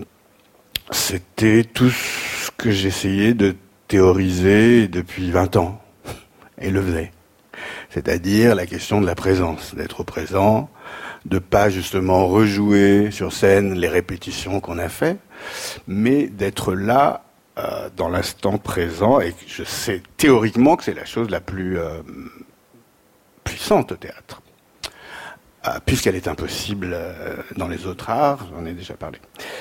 tout ce que j'essayais de théoriser depuis 20 ans, et le faisait. C'est-à-dire la question de la présence, d'être présent, de pas justement rejouer sur scène les répétitions qu'on a fait, mais d'être là dans l'instant présent, et je sais théoriquement que c'est la chose la plus puissante au théâtre, puisqu'elle est impossible dans les autres arts, j'en ai déjà parlé.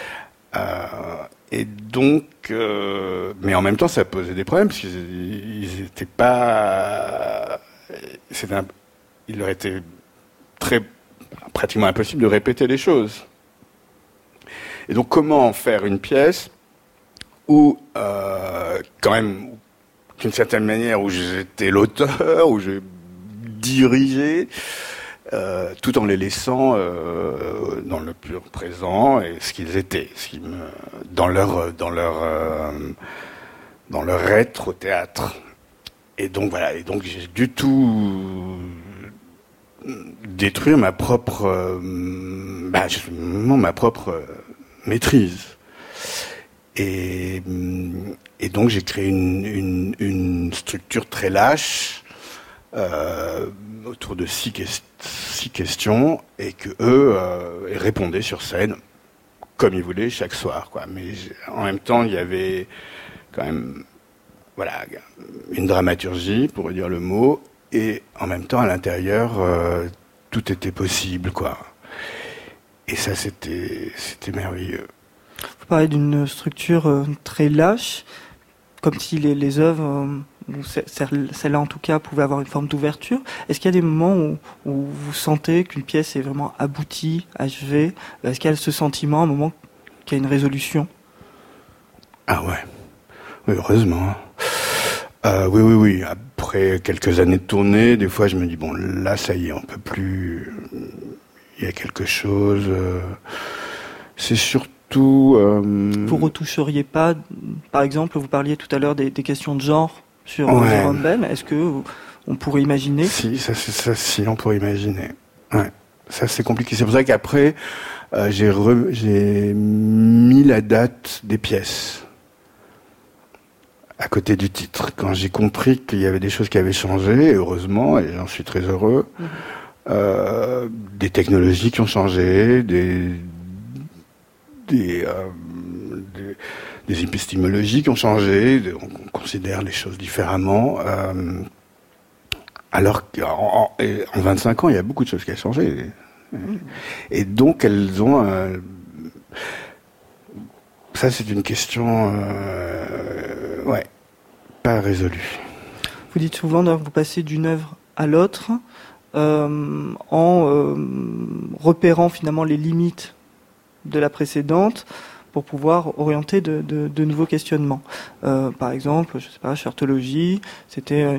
Et donc, mais en même temps, ça posait des problèmes, parce qu'ils n'étaient pas... il leur était pratiquement impossible de répéter les choses. Et donc, comment faire une pièce où, quand même, d'une certaine manière, où j'étais l'auteur, où je dirigeais, tout en les laissant dans le pur présent et ce qu'ils étaient, dans leur être au théâtre. Et donc voilà, j'ai du tout détruire ma propre maîtrise. Et donc j'ai créé une structure très lâche autour de six questions, et que eux répondaient sur scène comme ils voulaient chaque soir, quoi. Mais en même temps, il y avait quand même une dramaturgie, pour dire le mot, et en même temps à l'intérieur tout était possible, quoi. Et ça, c'était merveilleux. Vous parlez d'une structure très lâche, comme si les œuvres celle-là en tout cas pouvait avoir une forme d'ouverture. Est-ce qu'il y a des moments où vous sentez qu'une pièce est vraiment aboutie, achevée? Est-ce qu'il y a ce sentiment, à un moment, qu'il y a une résolution? Ah ouais, oui, heureusement. Oui. Après quelques années de tournée, des fois je me dis, bon, là, ça y est, on peut plus... Il y a quelque chose... C'est surtout... Vous retoucheriez pas, par exemple, vous parliez tout à l'heure des questions de genre sur Jérôme Bel. Est-ce que on pourrait imaginer? Si, si, on pourrait imaginer. Ouais. Ça, c'est compliqué. C'est pour ça qu'après, j'ai mis la date des pièces à côté du titre. Quand j'ai compris qu'il y avait des choses qui avaient changé, heureusement, et j'en suis très heureux, des technologies qui ont changé, des épistémologies qui ont changé, on considère les choses différemment, alors qu'en 25 ans, il y a beaucoup de choses qui ont changé. Et donc, elles ont... ça, c'est une question pas résolue. Vous dites souvent, vous passez d'une œuvre à l'autre en repérant finalement les limites de la précédente pour pouvoir orienter de nouveaux questionnements. Par exemple, je sais pas, Chartologie, c'était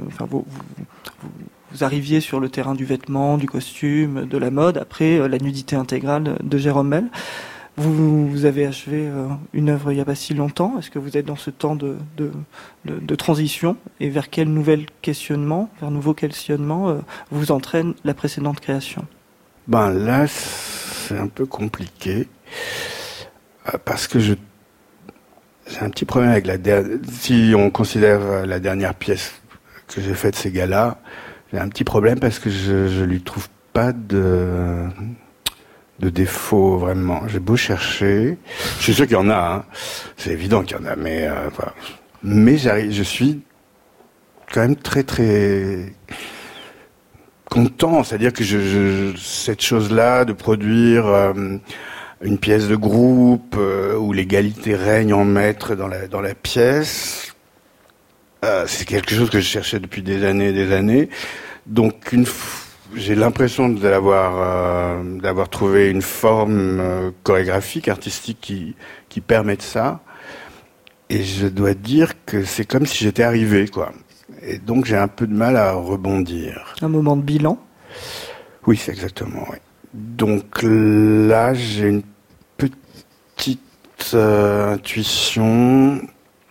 vous arriviez sur le terrain du vêtement, du costume, de la mode, après la nudité intégrale de Jérôme Bel. Vous avez achevé une œuvre il n'y a pas si longtemps. Est-ce que vous êtes dans ce temps de transition, et vers quel nouveau questionnement vous entraîne la précédente création? Là, c'est un peu compliqué parce que j'ai un petit problème avec si on considère la dernière pièce que j'ai faite, ces gars-là, j'ai un petit problème parce que je lui trouve pas de défaut, vraiment. J'ai beau chercher, je suis sûr qu'il y en a, hein. C'est évident qu'il y en a, mais je suis quand même très très content, c'est-à-dire que cette chose-là de produire une pièce de groupe où l'égalité règne en maître dans la pièce, c'est quelque chose que je cherchais depuis des années. Donc j'ai l'impression d'avoir trouvé une forme chorégraphique, artistique qui permet ça. Et je dois dire que c'est comme si j'étais arrivé, quoi. Et donc j'ai un peu de mal à rebondir. Un moment de bilan? Oui, c'est exactement, oui. Donc là, j'ai une petite intuition,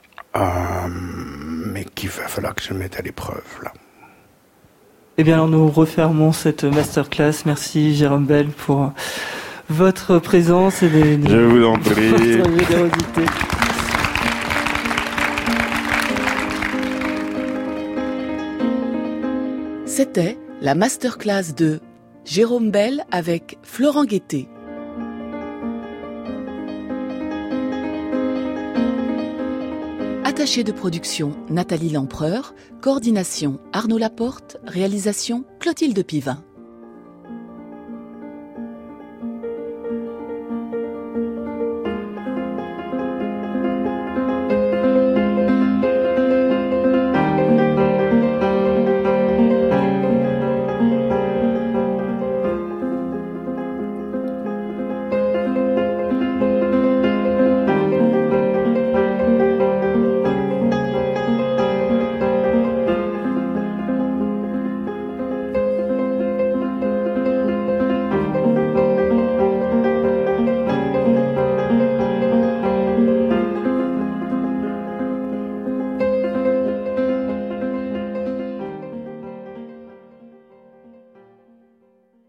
mais qu'il va falloir que je mette à l'épreuve, là. Eh bien, alors nous refermons cette masterclass. Merci Jérôme Bel pour votre présence et je vous en prie. Votre générosité. C'était la masterclass de Jérôme Bel avec Florent Guettet. Attachée de production Nathalie Lempereur, coordination Arnaud Laporte, réalisation Clotilde Pivin.